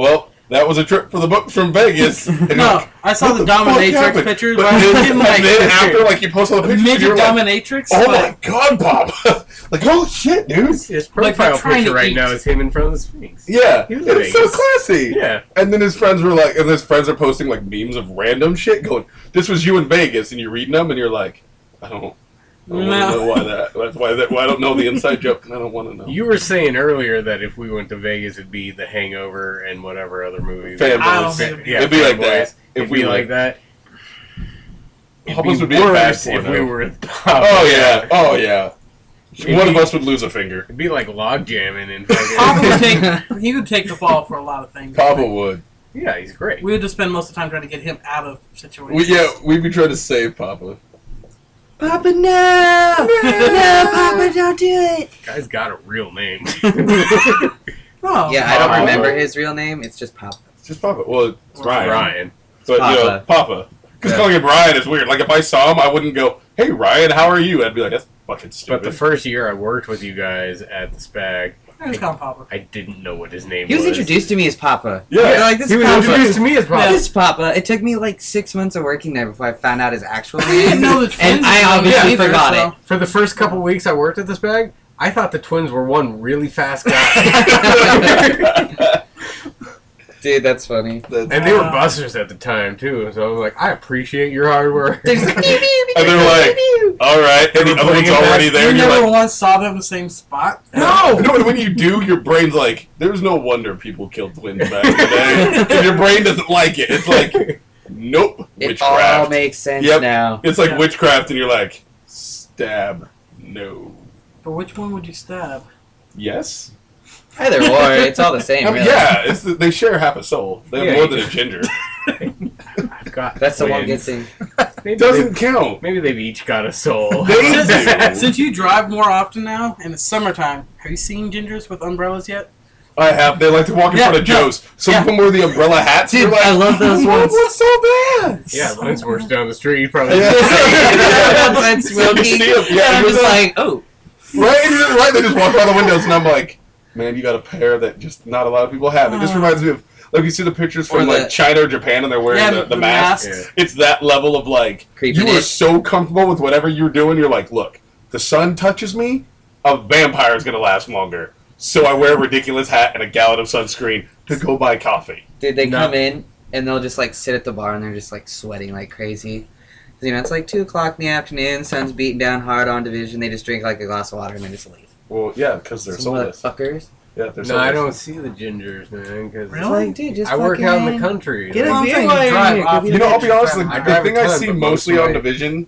that was a trip for the books from Vegas. And you're No, like, I saw what the fuck dominatrix happened? pictures. But But then, and then after, like, you post all the pictures, midget you're like, dominatrix. oh but- my god, Papa! Like, holy shit, dude! His Like, profile they're trying picture to right eat. now is him in front of the Sphinx. Yeah, He was it's so Vegas. classy. Yeah. And then his friends were like, and his friends are posting like memes of random shit, going, "This was you in Vegas," and you're reading them, and you're like, I don't want to know why that. That's why I don't know the inside joke, and I don't want to know. You were saying earlier that if we went to Vegas, it'd be The Hangover and whatever other movie. Fanboys. I don't think Yeah, It'd be like Fanboys. that. If It'd we be were- like that. Papa's would be a bad worse if porno. we were with Papa. Oh yeah, oh yeah. It'd One of be- us would lose a finger. It'd be like log jamming and Papa fucking. would take. He would take the fall for a lot of things. Papa would. Yeah, he's great. We would just spend most of the time trying to get him out of situations. We'd be trying to save Papa. Papa, no! No, Papa, don't do it! Guy's got a real name. Oh, Yeah, I don't Papa. remember his real name. It's just Papa. It's just Papa. Well, it's Ryan. Ryan. But, you know, Papa. Papa. Because Yeah. calling him Ryan is weird. Like, if I saw him, I wouldn't go, "Hey, Ryan, how are you?" I'd be like, "That's fucking stupid." But the first year I worked with you guys at the SPAG, I just call him Papa. I didn't know what his name He was introduced to me as Papa. Yeah. They're like, this He is was Papa. introduced to me as Papa. Yeah. This is Papa. It took me like 6 months of working there before I found out his actual I didn't name. know the twins. And I were obviously either, forgot so- it. For the first couple weeks I worked at the SPAG, I thought the twins were one really fast guy. Dude, that's funny. And they were busters at the time, too. So I was like, I appreciate your hard work. They're just like, pew, pew, pew, And they're pew, like, pew, pew. all right, and the We're other one's bringing already back- there, You and you're never like, once saw them in the same spot. No! no, when you do, your brain's like, there's no wonder people killed twins back in the day. 'Cause your brain doesn't like it. It's like, nope, It all witchcraft. makes sense Yep. now. It's like Yeah. witchcraft, and you're like, stab, no. But which one would you stab? Yes? Either or, it's all the same. I mean, really. yeah, they share half a soul. They have Yeah, more you than a can- ginger. I've got That's the one good twins. thing. Maybe Doesn't count. maybe they've each got a soul. They do. Since you drive more often now, and it's summertime, have you seen gingers with umbrellas yet? I have. They like to walk in Yeah, front of yeah. Joe's. Some of them wear the umbrella hats. Dude, You're like, I love those what ones. was so bad? Yeah, mine's worse down the street. Probably. Yeah. That's You see smoking. 'em, yeah, And I'm you're just the- like, oh. Right? They just walk by the windows, and I'm like, man, you got a pair that just not a lot of people have. It just reminds me of, like, you see the pictures from, Or the- like, China or Japan, and they're wearing the mask. masks. It's that level of, like, Creeping you are it. so comfortable with whatever you're doing, you're like, look, the sun touches me, a vampire is going to last longer. So I wear a ridiculous hat and a gallon of sunscreen to go buy coffee. Dude, they No. come in and they'll just like sit at the bar and they're just like sweating like crazy. 'Cause, you know, it's like 2 o'clock in the afternoon, sun's beating down hard on Division. They just drink like a glass of water and they just leave. Well, yeah, because they're Some soulless. motherfuckers. Yeah, they're No, I soulless. don't see the gingers, man. Because Really? It's like, dude, just I work fucking out in the country. Get Well, a I'm beer saying while you're drive here. off. Go be You know, the I'll be bitch. honest, I the drive thing a I ton, see but mostly most on of my- Division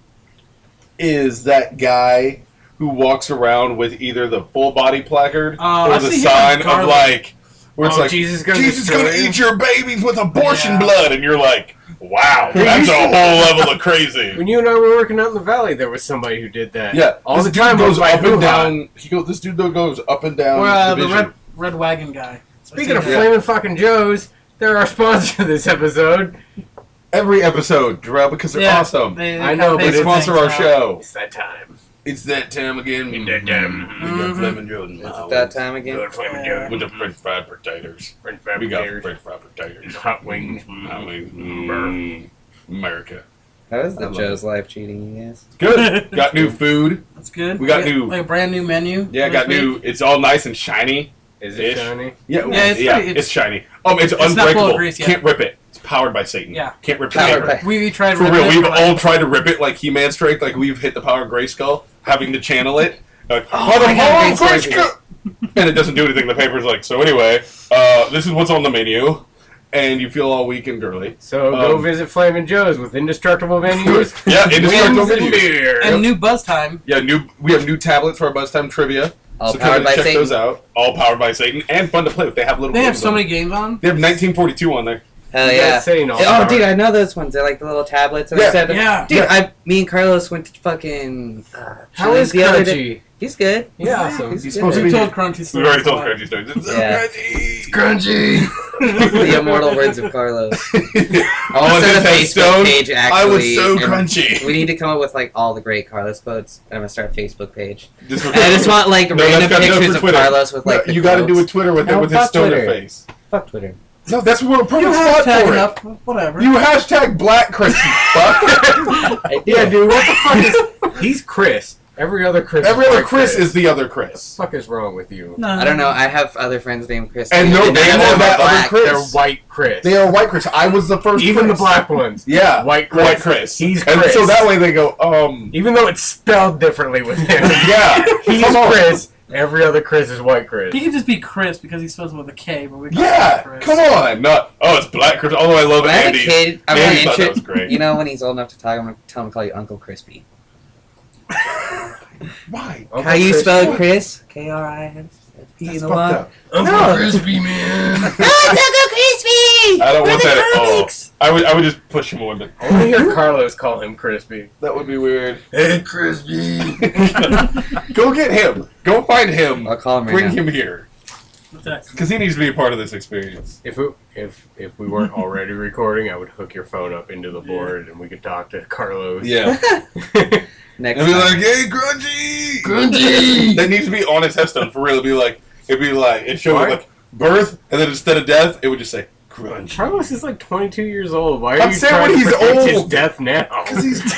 is that guy who walks around with either the full body placard I or the see him sign with of garlic. like, where it's Oh, like, Jesus gonna Jesus destroy gonna you? eat your babies with abortion Yeah. blood, and you're like, wow, that's a whole level of crazy. When you and I were working out in the valley, there was somebody who did that. Yeah, all this the dude time. goes I was up like, and "Hoo-ha." down. This dude though goes up and down. Or the Division. red wagon guy. Speaking of Yeah. Flamin' Fucking Joe's, they're our sponsor this episode. Every episode, Darrell, because they're Yeah, awesome. They I know, kinda but They pay sponsor things our out. show. It's that time. It's that time again. It's that time. We got Flamin' Joe and Is it that time again? Good Flamin' Yeah. Joe's. with the French fried potatoes. French fried We got potatoes. French fried potatoes. Hot wings. I mean, Mm. America. How is I the love Joe's life cheating you guys? Good. Got new food. That's good. We got Like new- like a brand new menu. Yeah, got this new. week. It's all nice and shiny. Is it Ish. shiny? Yeah, Yeah, it's pretty- it's shiny. It's not full of unbreakable. grease yet. Can't rip it. It's powered by Satan. Yeah. Can't rip the Powered paper. by- We tried For Red real, Dead, we've we're like, all tried to rip it like He-Man strength, like we've hit the power of Grayskull, having to channel it. Like, Oh, "By the I got power of Grayskull. Grayskull!" And it doesn't do anything. The paper's like, so anyway, this is what's on the menu, and you feel all weak and girly. So go Um, visit Flamin' Joe's with indestructible menus. Yeah, indestructible wings, and menus. beer. and new Buzz Time. Yeah, we have new tablets for our Buzz Time trivia. All so come powered and by check Satan. those out. All powered by Satan, and fun to play with. They have little. They have games so on many it. games on. They have 1942 on there. Hell You yeah. guys saying all Oh, powered. dude, I know those ones. They're like the little tablets. And Yeah. I said, Yeah. Dude, Yeah. me and Carlos went to fucking. How Chili's is the other day. Crunchy? He's good. Yeah, awesome. He's He's good. supposed to We be- told Crunchy We've stories. already told crunchy stories. It's so Yeah. crunchy. The immortal words of Carlos. Oh, I'll and start a his Facebook headstone. page, actually. I was so and crunchy. We need to come up with like all the great Carlos quotes. I'm gonna start a Facebook page. Just And I just want like No, random that's gotta go pictures for of Twitter. Carlos with like. you got to do a Twitter with it No, with his fuck stoner Twitter. face. Fuck Twitter. No, that's what we're You putting spot hashtag for it it. up, whatever. You hashtag Black Chris, you fuck. Yeah, dude, what the fuck is... He's Chris. Every other Chris Every is other white Chris is the other What the Chris. fuck is wrong with you? No, I don't know. I have other friends named Chris. And no, None they of know them that are other black. Chris. They're white Chris. They are white Chris. I was the first Even Chris. the black ones. Yeah. White Chris. White Chris. He's And Chris. so that way they go, Even though it's spelled differently with him. yeah. He's Come on. Chris. Every other Chris is white Chris. He could just be Chris because he spells it with a K, but we call Yeah. him Chris. Come on. Not, oh, it's Black Chris. Although I love When I had a Andy. kid, I Andy mean, thought that was great. you know, when he's old enough to talk, I'm gonna tell him to call you Uncle Crispy. Why? Uncle How you Chris- spell what? Chris? K-R-I-S. That's fucked up. Uncle No. Crispy, man. Oh, it's Uncle Crispy! I don't We're want the that at all. comics! I would just push him on, but I want to hear Carlos call him Crispy. that would be weird. Hey, Crispy. Go get him. Go find him. I'll call him right Bring now. him here. What's that? Because he needs to be a part of this experience. If we weren't already recording, I would hook your phone up into the board and we could talk to Carlos. Yeah. Next And be time. like, hey, Grungy! Grungy! That needs to be on his headstone for real. It'd show Why? like birth, and then instead of death, it would just say Grungy. Carlos is like 22 years old. Why are I'm you saying trying when to he's predict his old. death now? Because he's,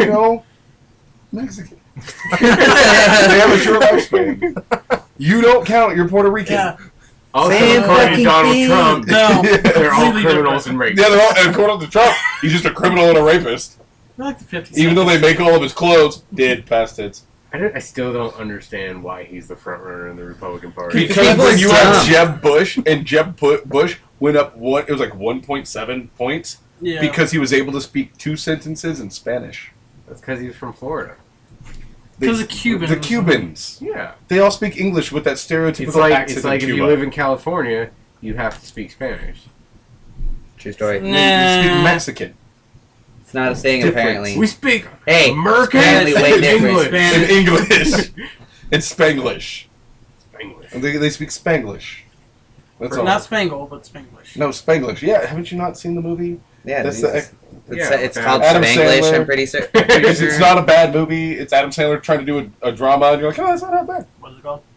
Mexican. They have a short lifespan. You don't count. You're Puerto Rican. Yeah. Also, Same according to fucking Donald thing. Trump, No. they're all Completely criminals different. and rapists. Yeah, they're all, and according to Trump, he's just a criminal and a rapist. I like the 50 Even though they seconds. make all of his clothes, dead past tense. I still don't understand why he's the front runner in the Republican Party. Because people when are you have dumb. Jeb Bush, and Bush went up it was like 1.7 points Yeah. because he was able to speak 2 sentences in Spanish. That's because he's from Florida. Because the Cubans. The Cubans. Yeah. They all speak English with that stereotypical It's like accent in if Cuba. you live in California, you have to speak Spanish. True story. Nah. You speak Mexican. It's not a thing, Difference. apparently. We speak Hey, American apparently way different. English. Spanish. In English. In Spanglish. English. And they speak Spanglish. That's all. Not Spangle, but Spanglish. No, Spanglish. Yeah, haven't you not seen the movie? Yeah, That's it's, Yeah, it's okay. called Adam Spanglish, Sandler. I'm pretty certain. It's not a bad movie. It's Adam Sandler trying to do a drama, and you're like, oh, that's not that bad. What's it called?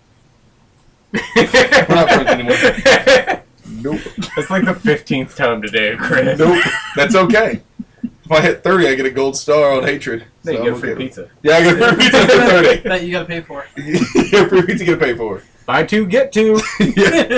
We're not friends anymore. Nope. That's like the 15th time today, Chris. Nope. That's okay. If I hit 30, I get a gold star on hatred. Then you So get I'm free okay. pizza. Yeah, I get free pizza for 30. That you gotta pay for. Yeah, free pizza you get paid for. Buy two, get two. Yeah.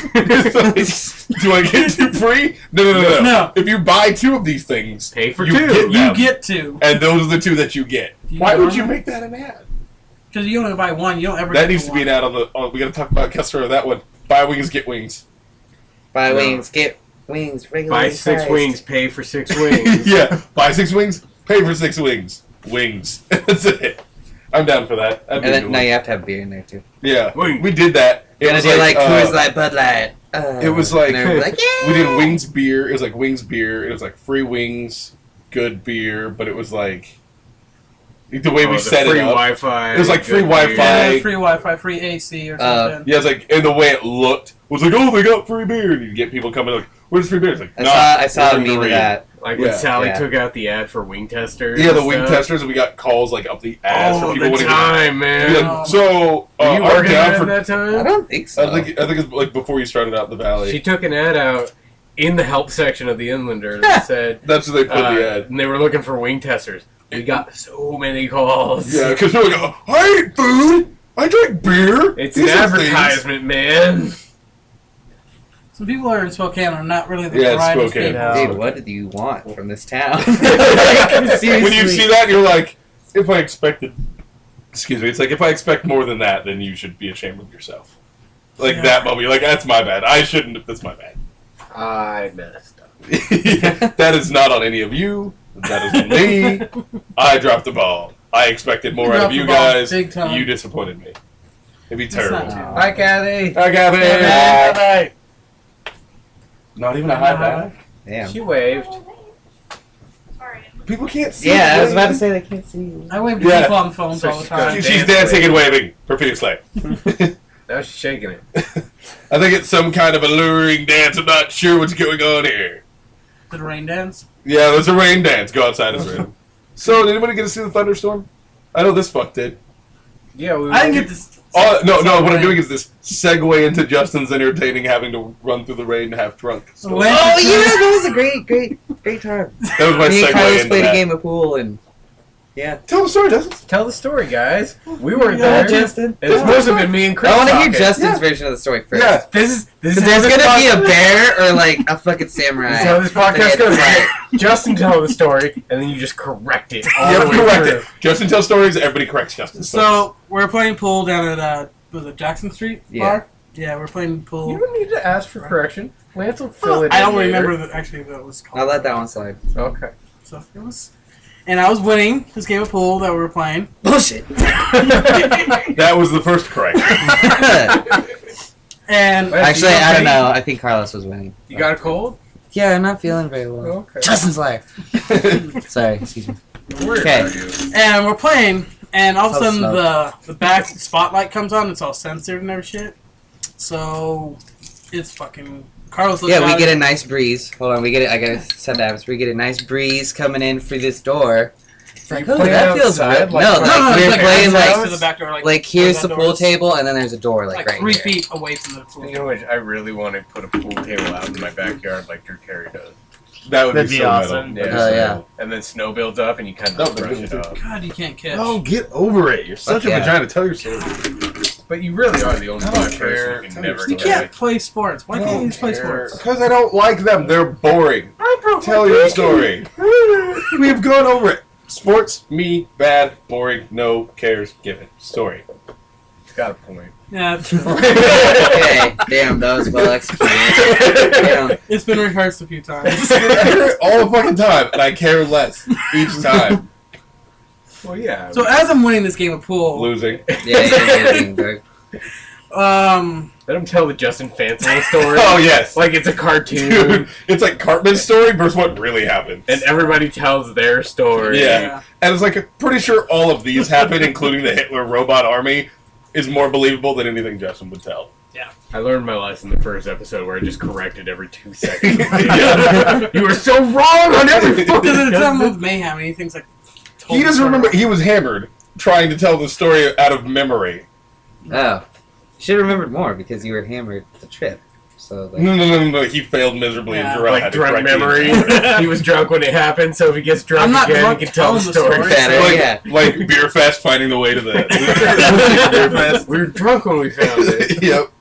Do I get 2 free? No. No. If you buy 2 of these things, Pay for you 2. get You them. get to. And those are the 2 that you get. You Why know would you what? make that an ad? Because you only buy one, you don't ever That get needs to be an one. ad on the. We got to talk about customer of that one. Buy wings, get wings. Buy No. wings, get wings, regular Buy 6 priced. wings, pay for 6 wings. Yeah, buy 6 wings, pay for 6 wings. Wings. That's it. I'm down for that. That'd And be a then, good now one. you have to have beer in there, too. Yeah, Wings. we did that. It You're was gonna do like, Coors uh, Light, Bud Light. It was like, and everybody like, yeah! we did wings beer. It was like wings beer. It was like free wings, good beer, but it was like the way we the set free it up. Wi-Fi. It was like free good Wi-Fi. Yeah, free Wi-Fi, free AC or something. Yeah, it's like, and the way it looked was like, oh, they got free beer. And you get people coming like, where's free beer? It's like, I saw a we're in the meme of ring. that. Like when Yeah. Sally Yeah. took out the ad for wing testers. Yeah, the and wing stuff. testers, and we got calls like up the ass for Oh, people the wanting time, to man. be like, so Were you I'm working down at for. that time? I don't think so. I think it's like before you started out in the valley. She took an ad out in the help section of the Inlander that said, That's what they put in the ad. and they were looking for wing testers. We got so many calls. Yeah, because they're like, oh, I eat food. I drink beer. It's These an are things." advertisement, man. Some people are in Spokane are not really the Yeah, it's brightest Spokane. people. Dude, what do you want from this town? When you see that, you're like, if I expected, excuse me, it's like if I expect more than that, then you should be ashamed of yourself. Like Yeah. that moment, you're like, that's my bad. I shouldn't. That's my bad. I messed up. That is not on any of you. That is on me. I dropped the ball. I expected more You out of dropped you the ball guys. big time. You disappointed me. It'd be That's terrible. not too bad. Hi, Kathy. I got Yeah. it. Not even a high five. Damn. She waved. Sorry. People can't see. Yeah, I was you. about to say they can't see you. I wave to Yeah. people on the phones So all the she's time. She's dancing and waving profusely. Now she's shaking it. I think it's some kind of alluring dance. I'm not sure what's going on here. Did it rain dance? Yeah, there's a rain dance. Go outside, it's raining. So, did anybody get to see the thunderstorm? I know this fuck did. Yeah, I didn't get this. Oh no! What I'm doing is this segue into Justin's entertaining having to run through the rain and half drunk. So When- Oh yeah, that was a great time. that was my Me and segue Carlos into played that. a game of pool and yeah. Tell the story, Justin. Tell the story, guys. We weren't Yeah, there. Justin. It's supposed to have been me and Chris. I want to hear talking. Justin's version of the story first. Yeah, this is Because there's how this gonna be a pod- bear or like a fucking samurai. This is how this podcast goes. Right? Justin tell the story, and then you just correct it. All Yep, the way correct through. it. Justin tells stories. Everybody corrects Justin. So we're playing pool down at was it Jackson Street Yeah. bar? Yeah, we're playing pool. You don't need to ask for correction. Lance will fill it. I in don't later. remember actually what it was called. I'll let that one slide. Okay. So it was, and I was winning this game of pool that we were playing. Bullshit. that was the first correction. And Actually, I don't know. I think Carlos was winning. You got a cold? Yeah, I'm not feeling very well. Okay. Justin's liar. Sorry, excuse me. Where Okay. are you? and we're playing, and all of a How sudden smoke. the back spotlight comes on. It's all censored and every shit. So it's fucking Carlos. Looks Yeah, we out. get a nice breeze. Hold on, we get it. I gotta set the atmosphere. We get a nice breeze coming in through this door. It's like, You oh, playing that feels outside, good. like- No, No, like it's we're playing next like to the back door, like here's where the that pool door is. table, and then there's a door like, like right 3 here. feet away from the pool. You know what? I really want to put a pool table out in my backyard like Drew Carey does. That would That'd be be so awesome. metal. Oh, yeah. And then snow builds up and you kind No, of brush it off. God, you can't catch. Oh, get over it. You're such a yeah. vagina. Tell your story. But you really are the only I don't black care. person who can Tell never your you story. can't play sports. Why can't you just play care. sports? Because I don't like them. They're boring. Tell your story. We've gone over it. Sports, me, bad, boring, no cares, given. Story. It's got a point. Yeah, it's true. Okay, damn, that was well executed. Damn. It's been rehearsed a few times. I hear it all the fucking time, and I care less each time. Well, yeah. So as I'm winning this game of pool, Losing. Yeah, you're doing good. Let him tell the Justin Fancel story. Oh, yes. Like it's a cartoon. Dude, it's like Cartman's story versus what really happened. And everybody tells their story. Yeah. And it's like, I'm pretty sure all of these happen, including the Hitler robot army, is more believable than anything Justin would tell. I learned my lesson in the first episode where I just corrected every 2 seconds. Yeah. You were so wrong on every because fucking it's done with mayhem and he thinks like. He doesn't remember, he was hammered trying to tell the story out of memory. Oh, you should have remembered more because you were hammered the trip. So like, No, he failed miserably Yeah. and Jarrell like had to drunk correct him. memory. He was drunk when it happened, so if he gets drunk I'm not again, drunk he can tell the telling the story. story. better, Like, yeah. like Beer Fest finding the way to the Beer Fest. We were drunk when we found it. Yep.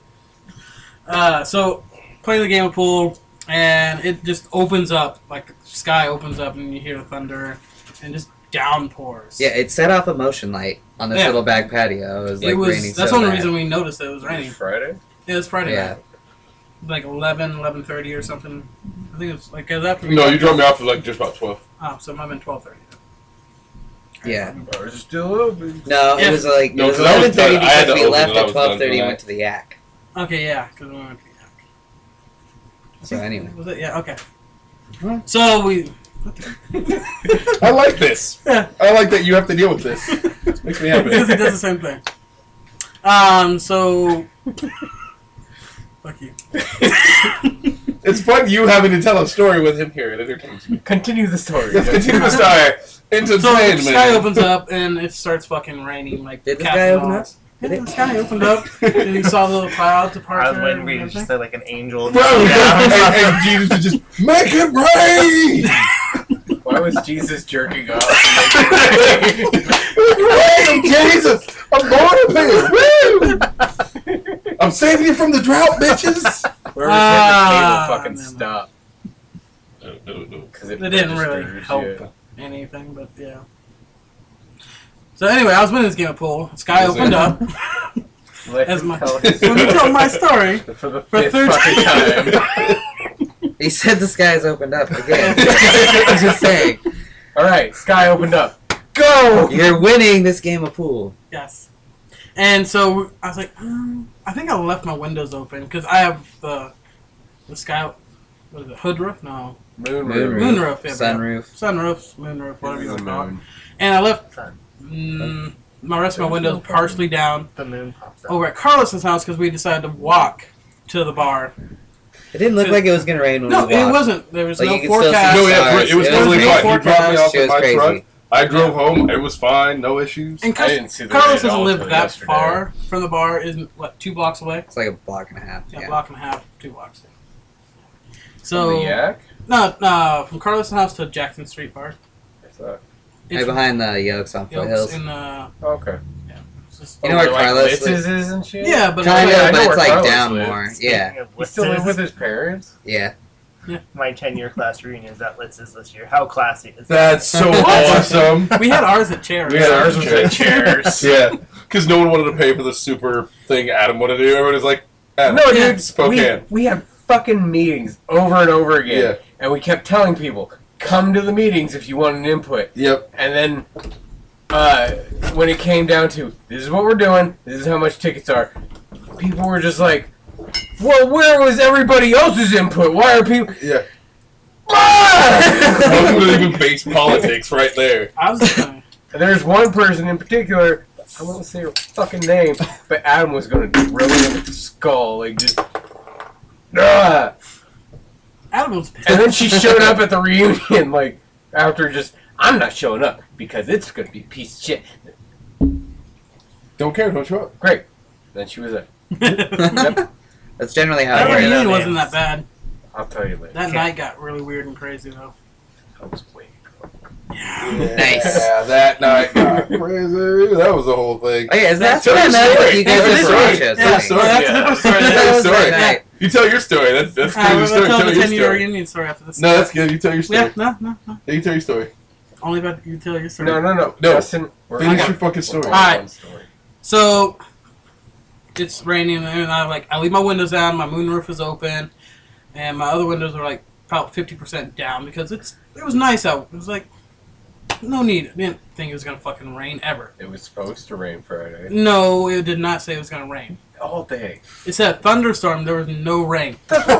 So playing the game of pool and it just opens up, like the sky opens up and you hear the thunder and just downpours. yeah, it set off a motion light on this Yeah. little back patio. It was like it was. raining That's so the only bad. reason we noticed that it was raining. Friday? It was Friday Yeah. night, like 11:30 or something. I think it was like it was after. we No, got- you dropped me off at like just about 12. Oh, so it might have been 12:30. Yeah. Bars are still open. No, Yeah. it was like No, it was 'cause I was 11:30 done. I had because to we open left it. I at was done 12:30 for and went to the Yak. Okay, yeah, because we went. So anyway, Was it? Yeah. Okay. So we. I like this. Yeah. I like that you have to deal with this. Makes me Because happy. it does the same thing. So. Fuck you. It's fun you having to tell a story with him here. It entertains me. Continue the story. Let's continue the story. So the sky Entertainment. opens up and it starts fucking raining like. Did the cats sky and open up? dogs. Yeah, the sky opened up and you saw the little clouds apart. I was there waiting and for you to everything. just say like an angel. Bro, and Jesus would just make it rain. Why was Jesus jerking off? Rain, Jesus! I'm going up here. Woo! I'm saving you from the drought, bitches. Whoever's hitting the table fucking no. stop. No. Because It didn't really help anything, but yeah. So anyway, I was winning this game of pool. Sky Yes, opened sir. up. Let As him my, tell let his me story. tell my story. For the For fifth third fucking time. he said the skies opened up again. I'm just saying, Alright, sky opened up. Go! you're winning this game of pool. Yes. And so I was like, I think I left my windows open because I have the sky. What is it? Hood roof? No. Moonroof, Moonroof, yeah, sunroof. Sunroof, moonroof, whatever you want to call it. Moon. And I left Sun. my rest of my windows partially down The moon pops up. over at Carlos's house because we decided to walk to the bar. It didn't look like it was gonna rain when No, we it walked. wasn't. There was Like, no you could still see forecast. No, yeah, stars. it was It totally was fine. You forecast. dropped me off It in was my crazy. truck, I drove home. It was fine. No issues. And I didn't see the Carlos rain at doesn't all live till that yesterday. far from the bar. Isn't what 2 blocks away? It's like a block and a half. Yeah, Yeah. block and a half, 2 blocks. From So the Yak? no, from Carlos' house to Jackson Street Bar. I thought- Right behind the Yokes on Yokes Foothills. in Okay. it's just, You know where like Carlos Litz's is and shit? yeah, but Kind yeah, I of, know but it's where like Carlos down lives. more. Yeah, Speaking of He still live Litz's, with his parents? yeah. my 10-year class reunion is at Litz's this year. How classy is that? That's so awesome. we had ours at chairs. We had ours with the chairs. Yeah, because no one wanted to pay for the super thing Adam wanted to do. Everyone was like, Adam, No, dude, Spokane. we had fucking meetings over and over again. Yeah. And we kept telling people, come to the meetings if you want an input. Yep. And then when it came down to, this is what we're doing, this is how much tickets are, people were just like, well, where was everybody else's input? Why are people... Yeah. Ah! Wasn't even base politics right there. I was gonna, There's one person in particular, I won't say her fucking name, but Adam was going to drill him with the skull, like just... Ah! Adam was pissed. And then she showed up at the reunion, like, after just, I'm not showing up because it's going to be a piece of shit. Don't care, don't show up. Great. Then she was like, That's generally how That it Yeah, reunion works. wasn't that bad. I'll tell you later. That night got really weird and crazy though. I was way drunk. Nice. Yeah, that night got crazy. That was the whole thing. Oh yeah, is that Tell what I your meant? story. You guys Tell are your for story. shows. Yeah, Okay. story. that's a Yeah. different story. That was story. that night. You tell your story. That's I crazy will story. tell Tell the your 10-year story. reunion story after this. No, that's good. You tell your story. Yeah, no. Yeah, you tell your story. Only about you tell your story. No. No. Justin, Finish your fucking story. We're Alright. on story. So it's raining, and I leave my windows down. My moonroof is open, and my other windows are like about 50% down because it was nice out. It was like no need. I didn't think it was gonna fucking rain ever. It was supposed to rain Friday. No, it did not say it was gonna rain. All day. It said thunderstorm. There was no rain.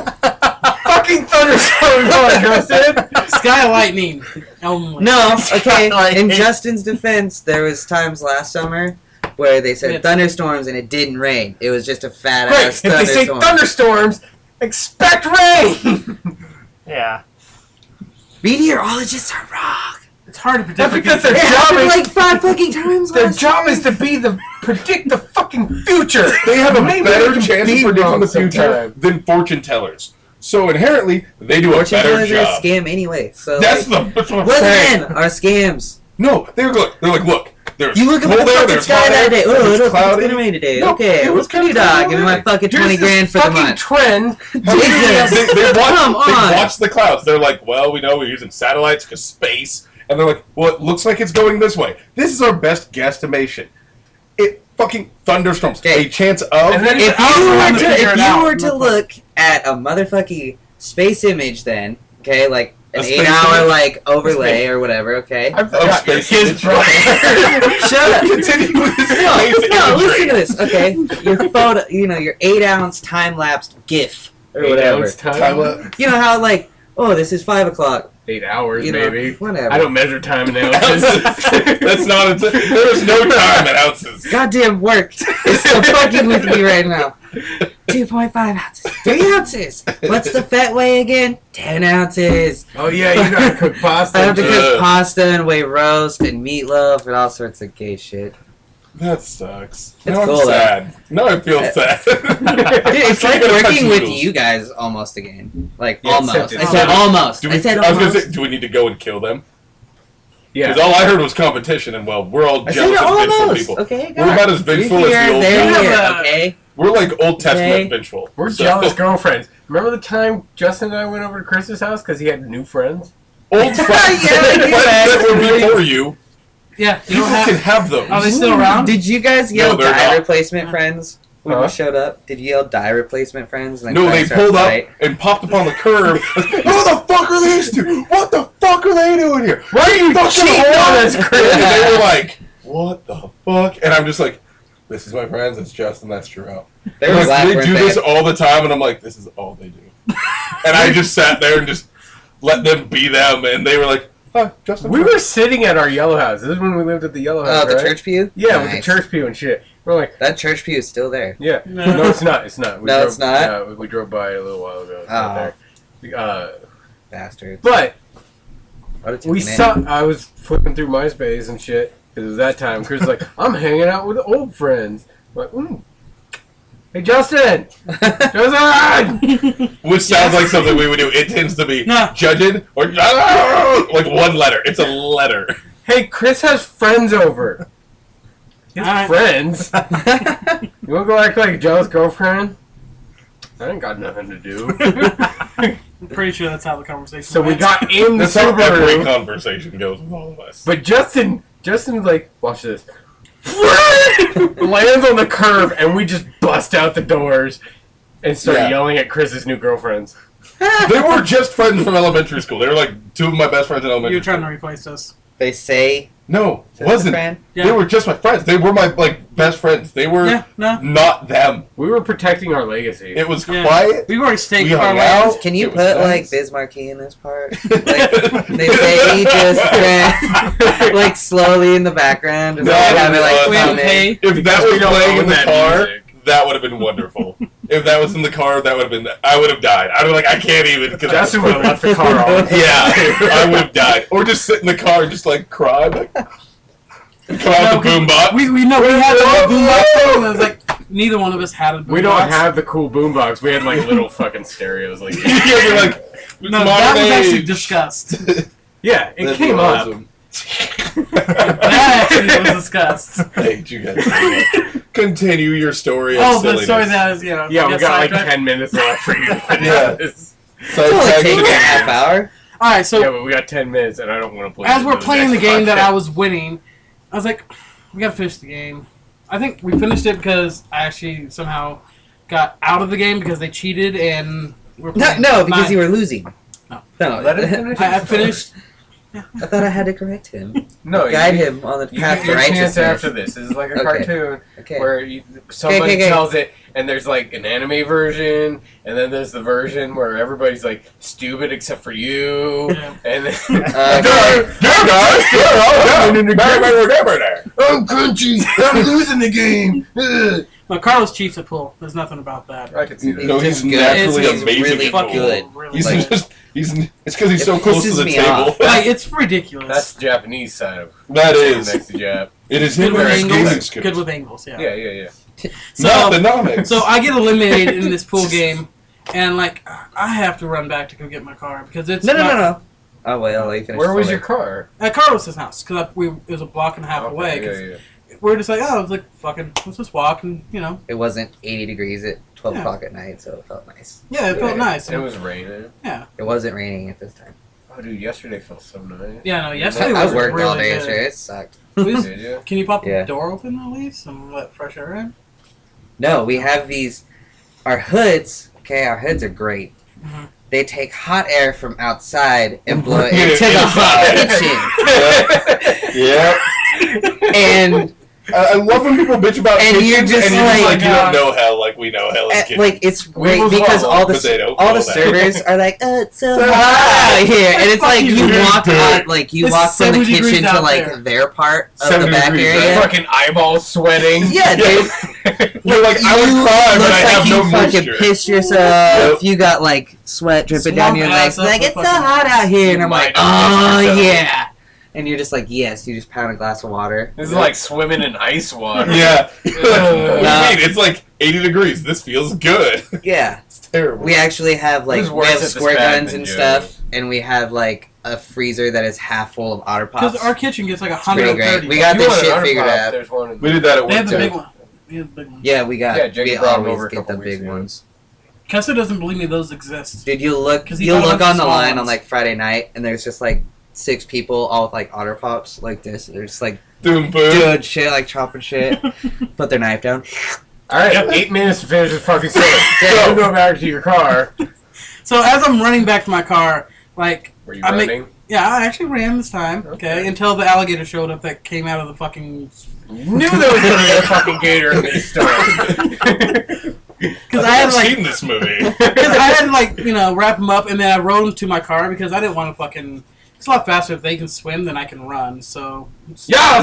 Fucking thunderstorm going, Justin! Sky lightning. Only. No, okay. Like- In Justin's defense, there was times last summer where they said It's- thunderstorms and it didn't rain. It was just a fat Great, ass if they say thunderstorm. thunderstorms, expect rain! Yeah. Meteorologists are wrong. It's hard to That's predict. because their It job happened is like 5 fucking times their last job year. is to predict the fucking future. They have a Maybe better they can chance be of predicting wrong the future sometime. than fortune tellers. So inherently, they do a Fortune better tellers are a job. scam anyway. So That's like, what I'm what saying. then are scams? No, they're like, look, there's You look up at cold the air, fucking there's sky hot that air, day. Oh, it's look, it's cloudy. gonna rain today. No, Okay, it was what's kinda you dog? Give me my cloudy. fucking Here's 20 this grand for the fucking month. trend. Jesus. they Come on. watch the clouds. They're like, well, we know we're using satellites because space. And they're like, well, it looks like it's going this way. This is our best guesstimation. It fucking thunderstorms. Okay. A chance of. And then If I'll you have were to to, figure if it you out were real to quick. look at a motherfucking space image, then okay, like an A space 8-hour image? like overlay or whatever, okay. I forgot space his image. brother. Shut up. Continue with this No, space no, imagery. listen to this, okay? Your photo, your 8-ounce time-lapsed GIF or whatever. 8 ounce time. Time up. You know how like, oh, this is 5 o'clock. 8 hours, You know, maybe. whatever. I don't measure time in ounces. That's not. There is no time in ounces. Goddamn work. It's still fucking with me right now. 2.5 ounces. 3 ounces. What's the fat weigh again? 10 ounces. Oh yeah, you gotta cook pasta. I have to Ugh. cook pasta and weigh roast and meatloaf and all sorts of gay shit. That sucks. It's Now cool, I'm sad. Now I feel sad. Dude, it's like You gotta touch working with noodles. you guys almost again. Like, Yeah, almost. except I said it's- almost. Do I said was gonna almost. say, do we need to go and kill them? Yeah. Because all I heard was competition, and well, we're all I jealous said and vengeful almost. people. Okay, We're about as vengeful as the Old There, Testament. Yeah. okay? We're like Old Testament Okay. vengeful. We're So- jealous girlfriends. Remember the time Justin and I went over to Chris's house because he had new friends? Old friends Yeah, friends that were yeah. before you. Yeah, you People don't can have. have those. Are they still around? Did you guys yell No, they're die not. replacement friends when Huh? you showed up? Did you yell die replacement friends? And then No, they guys started pulled to up fight? and popped up on the curb. Who the fuck are these two? What the fuck are they doing here? Why are you Fucking cheating on us, And Chris? they were like, what the fuck? And I'm just like, this is my friends, it's Justin, that's Jerome. They were Like, black, they weren't do they? this all the time, and I'm like, this is all they do. And I just sat there and just let them be them, and they were like, huh, Justin. We were sitting at our yellow house. This is when we lived at the yellow house, Oh, the right? church pew? Yeah, with the Nice. church pew and shit. We're like, That church pew is still there. yeah. No. No, it's not. It's not. We No, drove, it's not? Yeah, we drove by it a little while ago. It's not Oh. there. Bastards. But I was flipping through MySpace and shit. It was that time. Chris was like, I'm hanging out with old friends. I'm like, hey, Justin! Justin! Which sounds like something we would do. It tends to be No. judging or like one letter. It's a letter. Hey, Chris has friends over. His Alright. friends? You wanna go act like a jealous girlfriend? I ain't got nothing to do. I'm pretty sure that's how the conversation So we went. got in the That's how every Subaru. conversation goes with all of us. But Justin's like, watch this. Lands on the curb, and we just bust out the doors and start Yeah. yelling at Chris's new girlfriends. They were just friends from elementary school. They were like two of my best friends in elementary You're trying to school. replace us. They say. No, Is that wasn't. the friend? Yeah. They were just my friends. They were my best friends. They were Yeah, no. not them. We were protecting our legacy. It was Yeah. quiet. We've already staked We our hung lands. out. Can you It was put like nice. Biz Markie in this part? Like, they say he just ran, like slowly in the background, just No, like, have it like we have come in. hay. If that Because was we don't playing own in the that car, music. that would have been wonderful. If that was in the car, that would have been. I would have died. I'd be like, I can't even. Cause Justin would have left the car on. Yeah, I would have died. Or just sit in the car and just like cry. Like, come out the boombox. We know we had the boombox, and it was like neither one of us had a boombox. We don't have the cool boombox. We had like little fucking stereos. Like, Yeah, you're like, No, modern that was actually age. discussed. yeah, it That'd came be up. awesome. That actually was discussed. I hate you guys. so much. Continue your story. Of Oh, the silliness. story that is, you know. Yeah, we get got like sidetracked. 10 minutes left for you to finish Yeah. this. It's only Sidetrack taking to a the half game. hour. All right, so Yeah, but we got 10 minutes, and I don't want to play. as we're the playing the next game that I podcast. was winning, I was like, we gotta finish the game. I think we finished it because I actually somehow got out of the game because they cheated and we're No, playing. no, because nine. you were losing. No. No, Let him finish. I finished. I thought I had to correct him, No, guide you, him on the You path get to your chance righteousness. after this. This is like a Okay. cartoon Okay. where somebody okay. tells it, and there's like an anime version, and then there's the version where everybody's like stupid except for you, Yeah. and then I'm crunchy. I'm losing the game. Ugh. But Carlos cheats at pool. There's nothing about that. I can see that. No, he's Just good. naturally He's amazing. really at Fucking pool. good. really He's good. just. It's because he's It so close to pisses the me table. off. Like, it's ridiculous. That's the Japanese side of That is. next to Jap. It is good him with and his gaming angles. skills. Good with angles. Yeah. Yeah. Not the nomics. So I get eliminated in this pool game, and like I have to run back to go get my car because it's No. Oh wait, I'll let you finish. Where the was story. your car? at Carlos's house because it was a block and a half away. 'Cause Yeah. we're just like, oh, it's like fucking, let's just walk and you know, It wasn't 80 degrees at 12 Yeah. o'clock at night, so it felt nice. yeah, it felt nice. And it And, was raining. yeah, It wasn't raining at this time. Oh, dude, yesterday felt so nice. yeah. No, yesterday I was worked really all day good. yesterday. It sucked. We just- Did you? Can you pop Yeah. the door open at least and let fresh air in? No, we have these. Our hoods. Okay, our hoods are great. Mhm. They take hot air from outside and blow it Yeah, into the hot inside. kitchen. Yeah. And I love when people bitch about And you're kitchens, just and you're just like, like, you don't know hell like we know hell in kitchens. like it's great was because wrong, all the but they don't all know the that. servers are like, oh, it's so So hot hot. out here, and it's like you Dude, walk dude. on, like you It's walk from the 70 degrees kitchen to out like there. their part of 70 the back degrees, area. right? Fucking eyeballs sweating. Yeah, dude. You're like, I would You cry, but looks I like have you no fucking moisture. piss yourself. Yep. You got like sweat dripping down your Slump legs. ass up Like the it's so fucking hot out here, and You I'm like, might have oh pissed yourself. yeah. And you're just like, yes. You just pound a glass of water. This is like swimming in ice water. Yeah. What do you Yeah. mean? It's like 80 degrees. This feels good. Yeah. It's terrible. We actually have like Who's we worse have at the squirt spag guns than and Joe? stuff, and we have like a freezer that is half full of otter pops. Because our kitchen gets like It's pretty 130. great. We got You this want an shit Otter figured Pop, out. There's one in We did that at They work have the too. big one. We have the big one. Yeah, we got. Yeah, Jacob we brought 'em always over a get couple the weeks big ago. ones. Kessa doesn't believe me those exist. Dude, you'll look 'Cause he you'll thought look about on the the small line on ones. like Friday night, and there's just like 6 people all with like otter pops like this. They're just like Doing food. doing shit, like chopping shit. Put their knife down. Alright, 8 minutes to finish this fucking story. Yeah. So, go back to your car. So as I'm running back to my car, like, Were you I make- running? yeah, I actually ran this time, okay, until the alligator showed up that came out of the fucking... Knew there was gonna be a fucking gator in this story. Because I had, I've like... seen this movie. Because I had to, like, you know, wrap them up, and then I rode them to my car because I didn't want to fucking... It's a lot faster if they can swim than I can run, so... Yeah,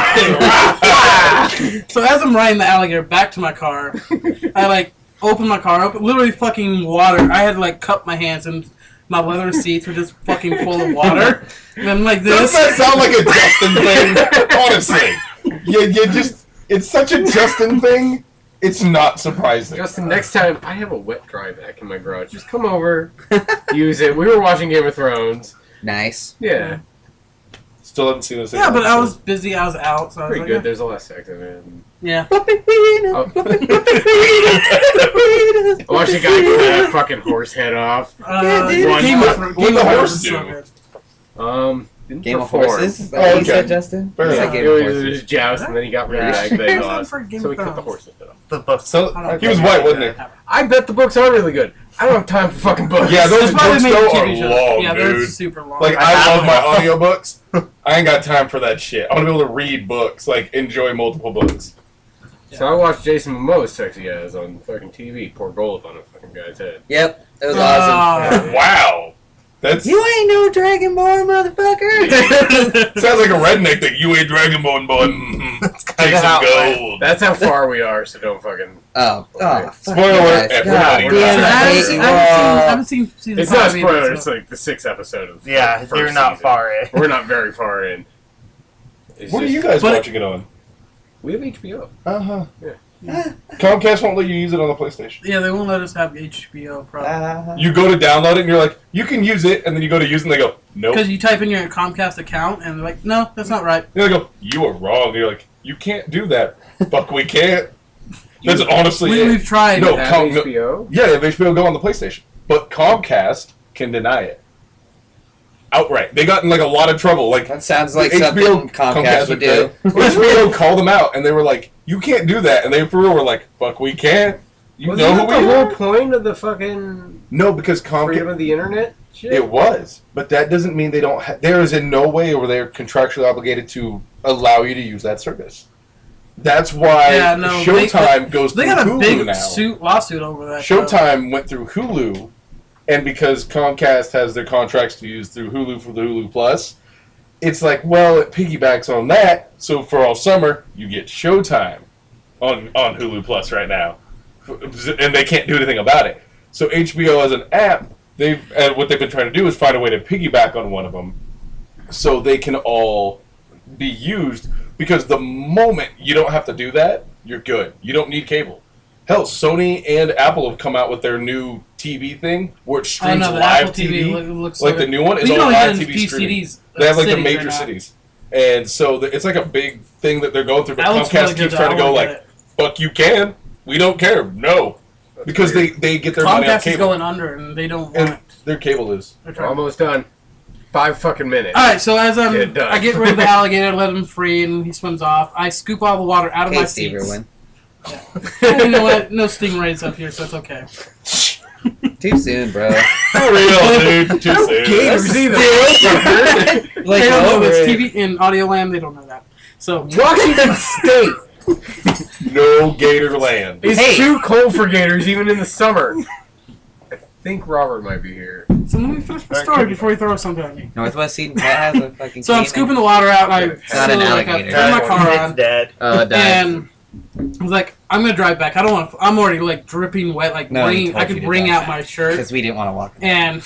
Simba! So as I'm riding the alligator back to my car, I, like, open my car up. Literally fucking water. I had to, like, cup my hands and My leather seats were just fucking full of water. And I'm like Doesn't this. that sound like a Justin thing? Honestly. You just, it's such a Justin thing, it's not surprising. Justin, next time I have a wet dry vac in my garage. Just come over, use it. We were watching Game of Thrones. Nice. Yeah, Still haven't seen this. Yeah, but I was busy. I was out, so I was pretty like, good. There's a lot of sex in it. yeah. Oh. I watched a guy cut that fucking horse head off. Game Game of of Thrones horse is do? so good. Didn't Game of perform. Horses? Is that Oh, what you okay. said, Justin? Fair You said enough. Game It of was Horses. his joust, and then he got really Yeah. bad. They Yeah. lost. For Game So of he cut the Thrones. horse's head off. The books. So, don't he was think white, I wasn't like he? that. I bet the books are really good. I don't have time for fucking books. Yeah, those That's why books they made though a are TV show. long, Yeah, they're dude. super long. Like, I I have love my one. audiobooks. I ain't got time for that shit. I want to be able to read books, like, enjoy multiple books. So I watched Jason Momoa's sexy ass on fucking TV pour gold on a fucking guy's head. Yep, it was awesome. Wow. That's You ain't no Dragonborn, motherfucker! sounds like a redneck thing. You ain't Dragonborn, boy. Mm-hmm. Take kinda some how it gold. That's how far we are, so don't fucking... Oh, fuck Spoiler you alert, guys. we're God not even damn, done. I I hate you all. haven't seen season It's 5 not a either, spoiler, so- it's like the 6th episode of the Yeah, first you're not season. far in. We're not very far in. It's What are just- you guys But- watching it on? We have HBO. Uh-huh. Yeah. Comcast won't let you use it on the PlayStation. Yeah, they won't let us have HBO, probably. You go to download it, and you're like, you can use it, and then you go to use it, and they go, nope. Because you type in your Comcast account, and they're like, no, that's not right. And they go, you are wrong. And you're like, you can't do that. Fuck, we can't. That's honestly it. We've tried. No, Have Com- HBO? Yeah, they have HBO Go on the PlayStation. But Comcast can deny it. Outright. They got in like a lot of trouble. Like That sounds like HBO something Comcast would do. HBO called them out and they were like, you can't do that. And they for real were like, fuck, we can't. You Was know that who the we whole are? point of the fucking No, because freedom Comcast. of the internet shit? It was. But that doesn't mean they don't. There is in no way where they're contractually obligated to allow you to use that service. That's why Yeah, no, Showtime goes They through got a Hulu big now. lawsuit over that. show. Showtime went through Hulu, and because Comcast has their contracts to use through Hulu for the Hulu Plus, it's like, well, it piggybacks on that. So for all summer, you get Showtime on Hulu Plus right now, and they can't do anything about it. So HBO as an app, what they've been trying to do is find a way to piggyback on one of them, so they can all be used. Because the moment you don't have to do that, you're good. You don't need cable. Hell, Sony and Apple have come out with their new TV thing where it streams the live Apple TV. looks Like so the good. new one is But you all can only live get it in TV streaming. PCDs, They have like the cities major right now. cities. And so it's like a big thing that they're going through. But That looks Comcast really good, keeps though. trying to I go wanna like, get it. fuck you can. We don't care. No. That's Because weird. they get their money on Comcast is cable. going under, and they don't want And it. their cable is. They're We're trying- almost done. 5 fucking minutes. All right, so as Get it done. I get rid of the alligator, let him free, and he swims off. I scoop all the water out of my Hey, Steve seats. Irwin. You know what? No stingrays up here, so it's okay. Too soon, bro. For real, dude. Too soon. Gators either. Like, They don't know over this. it. TV in audio land, they don't know that. So Washington State No Gator land. is Hey. too cold for gators even in the summer. I think Robert might be here. let me finish my story before you throw something at me. Northwest Eden has a fucking So I'm cave. scooping the water out, and I It's not an I alligator. turn my car It's on, dead. Oh, it died. and I was like, I'm gonna drive back. I don't want. I'm already like dripping wet, like No, he rain. told I you could to wring drive out my shirt, Because we didn't want to walk. and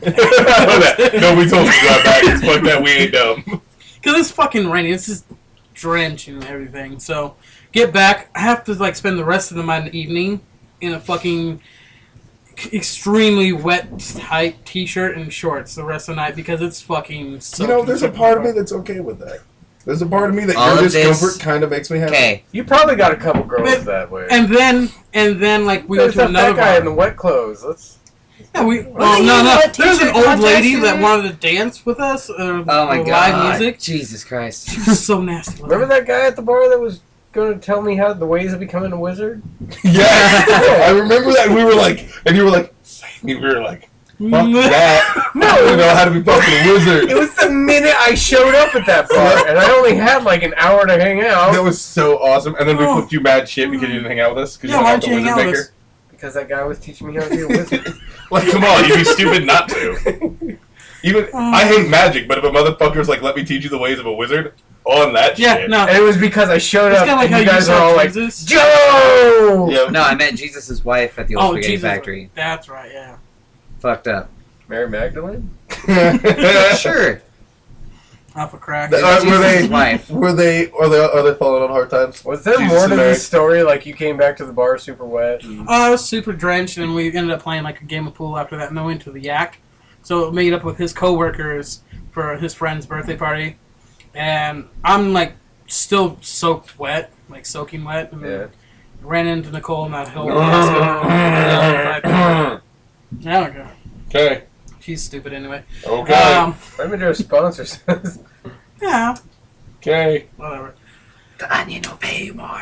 No, we told you to drive back. Fuck that, we ain't dumb. because it's fucking raining, it's just drenching and everything. So get back. I have to like spend the rest of my evening in a fucking extremely wet, tight t-shirt and shorts the rest of the night because it's fucking. You know, there's a part of me that's okay with that. There's a part of me that All your of this- discomfort kind of makes me happy. Okay. You probably got a couple girls But- that way. And then like we went There's to that another fat guy bar. in the wet clothes. Let's. Yeah, we. Wasn't Well, you no. in a There's an t-shirt old contest lady you that were? wanted to dance with us. Oh my live god. music. Jesus Christ. She was so nasty. Remember that guy at the bar that was going to tell me how the ways of becoming a wizard? Yes! I remember that. We were like, and you were like, save me. We were like, fuck that. No, I don't know how to be fucking a wizard. It was the minute I showed up at that bar, and I only had like an hour to hang That out was so awesome. And then we Oh. flipped you mad shit because you didn't hang out with us. Because Yeah, you why don't don't you have hang the out with wizard us? because that guy was teaching me how to be a wizard. maker. Like, come on, you'd be stupid not to. Even I hate magic, but if a motherfucker's like, let me teach you the ways of a wizard, on that Yeah, shit. no. And it was because I showed It's up, kind of like and how you you guys are saw all like, Jesus. Joe! Yeah. No, I met Jesus' wife at the old Oh, spaghetti Jesus. factory. That's right. Yeah. Fucked up. Mary Magdalene? Sure. Off a crack. Were they? Jesus' wife. Are they falling on hard times? Was there Jesus more to and Mary. this story? Like you came back to the bar super wet? I was super drenched, and we ended up playing like a game of pool after that, and then we went to the Yak. So it made up with his coworkers for his friend's birthday party, and I'm like still soaked wet, like soaking wet. And Yeah. ran into Nicole in that hill. I don't care. Okay. She's stupid anyway. Okay. Maybe their sponsors. Yeah, Okay. whatever. The onion will pay you more.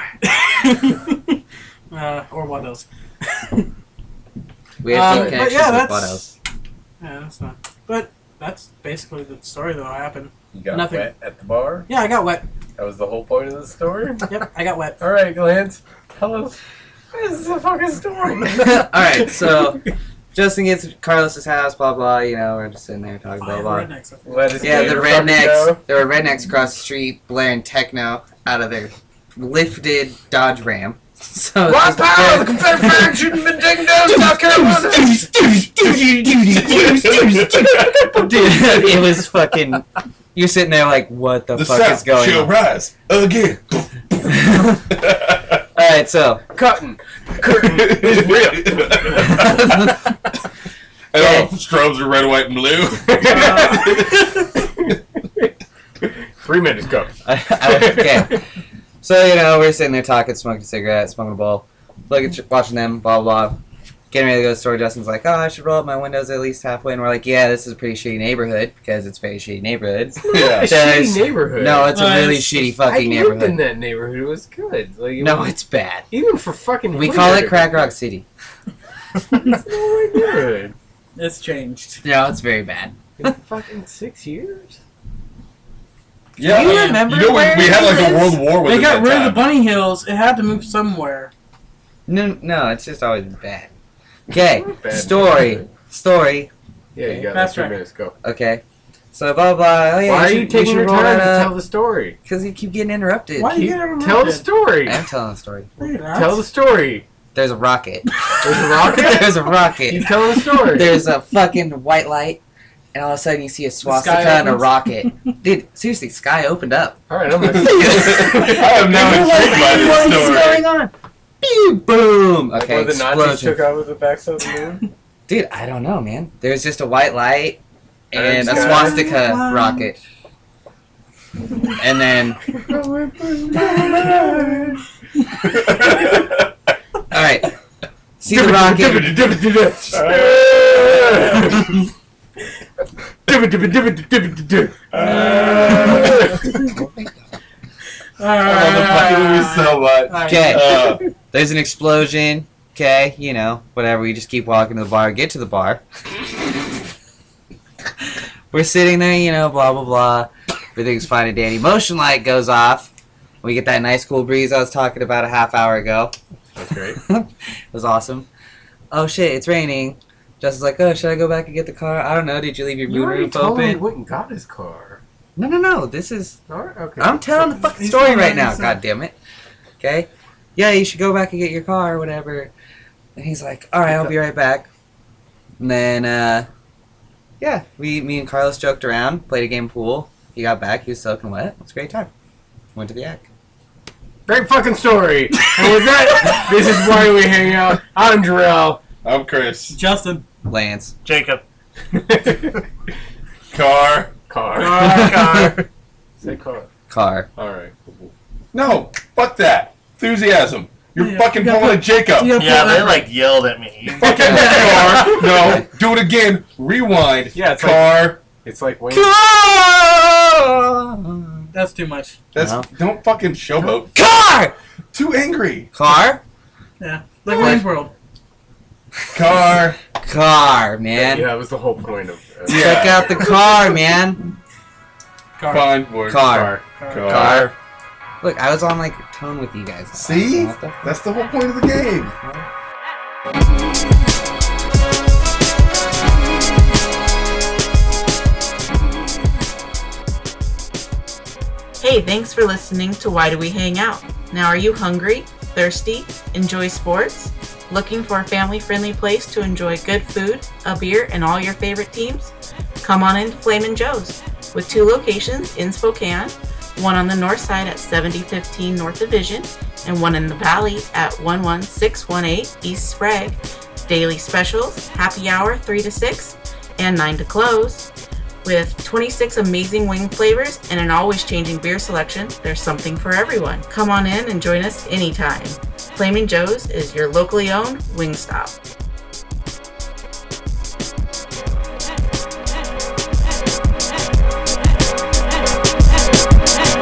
Or what else? We have but deep connections yeah, with that's Bottos. yeah, that's not. But that's basically the story that happened. You got Nothing. wet at the bar? Yeah, I got wet. That was the whole point of the story? Yep, I got wet. Alright, Lance. Tell us. This is a fucking story. Alright, so Justin gets to Carlos's house, blah blah, you know, we're just sitting there talking, blah blah. Rednecks. Let us Yeah, get the your fucking rednecks. dough. There were rednecks across the street blaring techno out of their lifted Dodge Ram. So it's What just- power? The Confederate shouldn't have been taken down South Carolina. Dude, it was fucking. You're sitting there like, what the fuck is going shall on? rise again. All right, so Cutting. Curtain is ripped. And all the strobes are red, white, and blue. 3 minutes, go. okay. So you know, we're sitting there talking, smoking a cigarette, smoking a bowl, watching them, blah blah. Getting ready to go to the store. Justin's like, "Oh, I should roll up my windows at least halfway." And we're like, "Yeah, this is a pretty shitty neighborhood because it's a very shitty neighborhood." Yeah. A shitty neighborhood. No, it's a really It's- shitty I fucking lived in neighborhood. that neighborhood. It was good. Like, it No, was, it's bad. even for fucking. We call it winter. Crack Rock City. It's not my neighborhood. It's changed. No, it's very bad. In fucking 6 years. Yeah. Do you remember You know, where we had like it a is? world war with They it got that rid of the time. bunny hills. It had to move somewhere. No, it's just always bad. Okay, Bad story. Yeah, you got That's 3 right. minutes, go. Okay, so blah blah. Oh yeah, Why are you taking your time to tell the story? Because you keep getting interrupted. Why do you Keep- get interrupted? Tell the story. I'm telling the story. No, you're not. Tell the story. There's a rocket. There's a rocket? There's a rocket. Keep telling the story. There's a fucking white light, and all of a sudden you see a swastika and a opens. rocket. Dude, seriously, sky opened up. Alright, I'm gonna. I am now intrigued by What this is story. going on? Pew, boom. Like Okay, where the Nazis explosion. took over the backside of the moon? Dude, I don't know, man. There's just a white light and a Sky. swastika rocket. And then, alright. See the rocket. I love the fucking movie so much. Okay. There's an explosion. Okay, you know, whatever. We just keep walking to the bar. Get to the bar. We're sitting there, you know, blah, blah, blah. Everything's fine and dandy. Motion light goes off. We get that nice cool breeze I was talking about a half hour ago. That's great. It was awesome. Oh shit, it's raining. Justin's like, oh, should I go back and get the car? I don't know. Did you leave your You boot already roof told me he open? went and got his car. No. This is. Alright, okay. I'm telling the fucking He's story telling right us now. this. God damn it. Okay. Yeah, you should go back and get your car or whatever. And he's like, all right, I'll be right back. And then, yeah, me and Carlos joked around, played a game of pool. He got back. He was soaking wet. It was a great time. Went to the Yak. Great fucking story. And with that, this is why we hang out. I'm Jarrell. I'm Chris. Justin. Lance. Jacob. Car. Car. Say car. Car. Alright. No, fuck that. Enthusiasm. You're Yeah, fucking you gotta pulling a Jacob. You gotta Yeah, put they that- like yelled at me. Fucking car. No, do it again. Rewind. Yeah, it's car. It's like Wayne. That's too much. That's No. don't fucking showboat. Car! Too angry. Car? Yeah. Like Wayne's World. Car. Car, man. Yeah, that was the whole point of Yeah. Check out the car, man. Car. Fine word. Car. Car. Look, I was on like tone with you guys. See? What the fuck? That's the whole point of the game. Hey, thanks for listening to Why Do We Hang Out? Now, are you hungry? Thirsty? Enjoy sports? Looking for a family-friendly place to enjoy good food, a beer, and all your favorite teams? Come on in to Flamin' Joe's. With 2 locations in Spokane, one on the north side at 7015 North Division, and one in the valley at 11618 East Sprague. Daily specials, happy hour 3 to 6, and 9 to close. With 26 amazing wing flavors and an always changing beer selection, there's something for everyone. Come on in and join us anytime. Flamin' Joe's is your locally owned wing stop.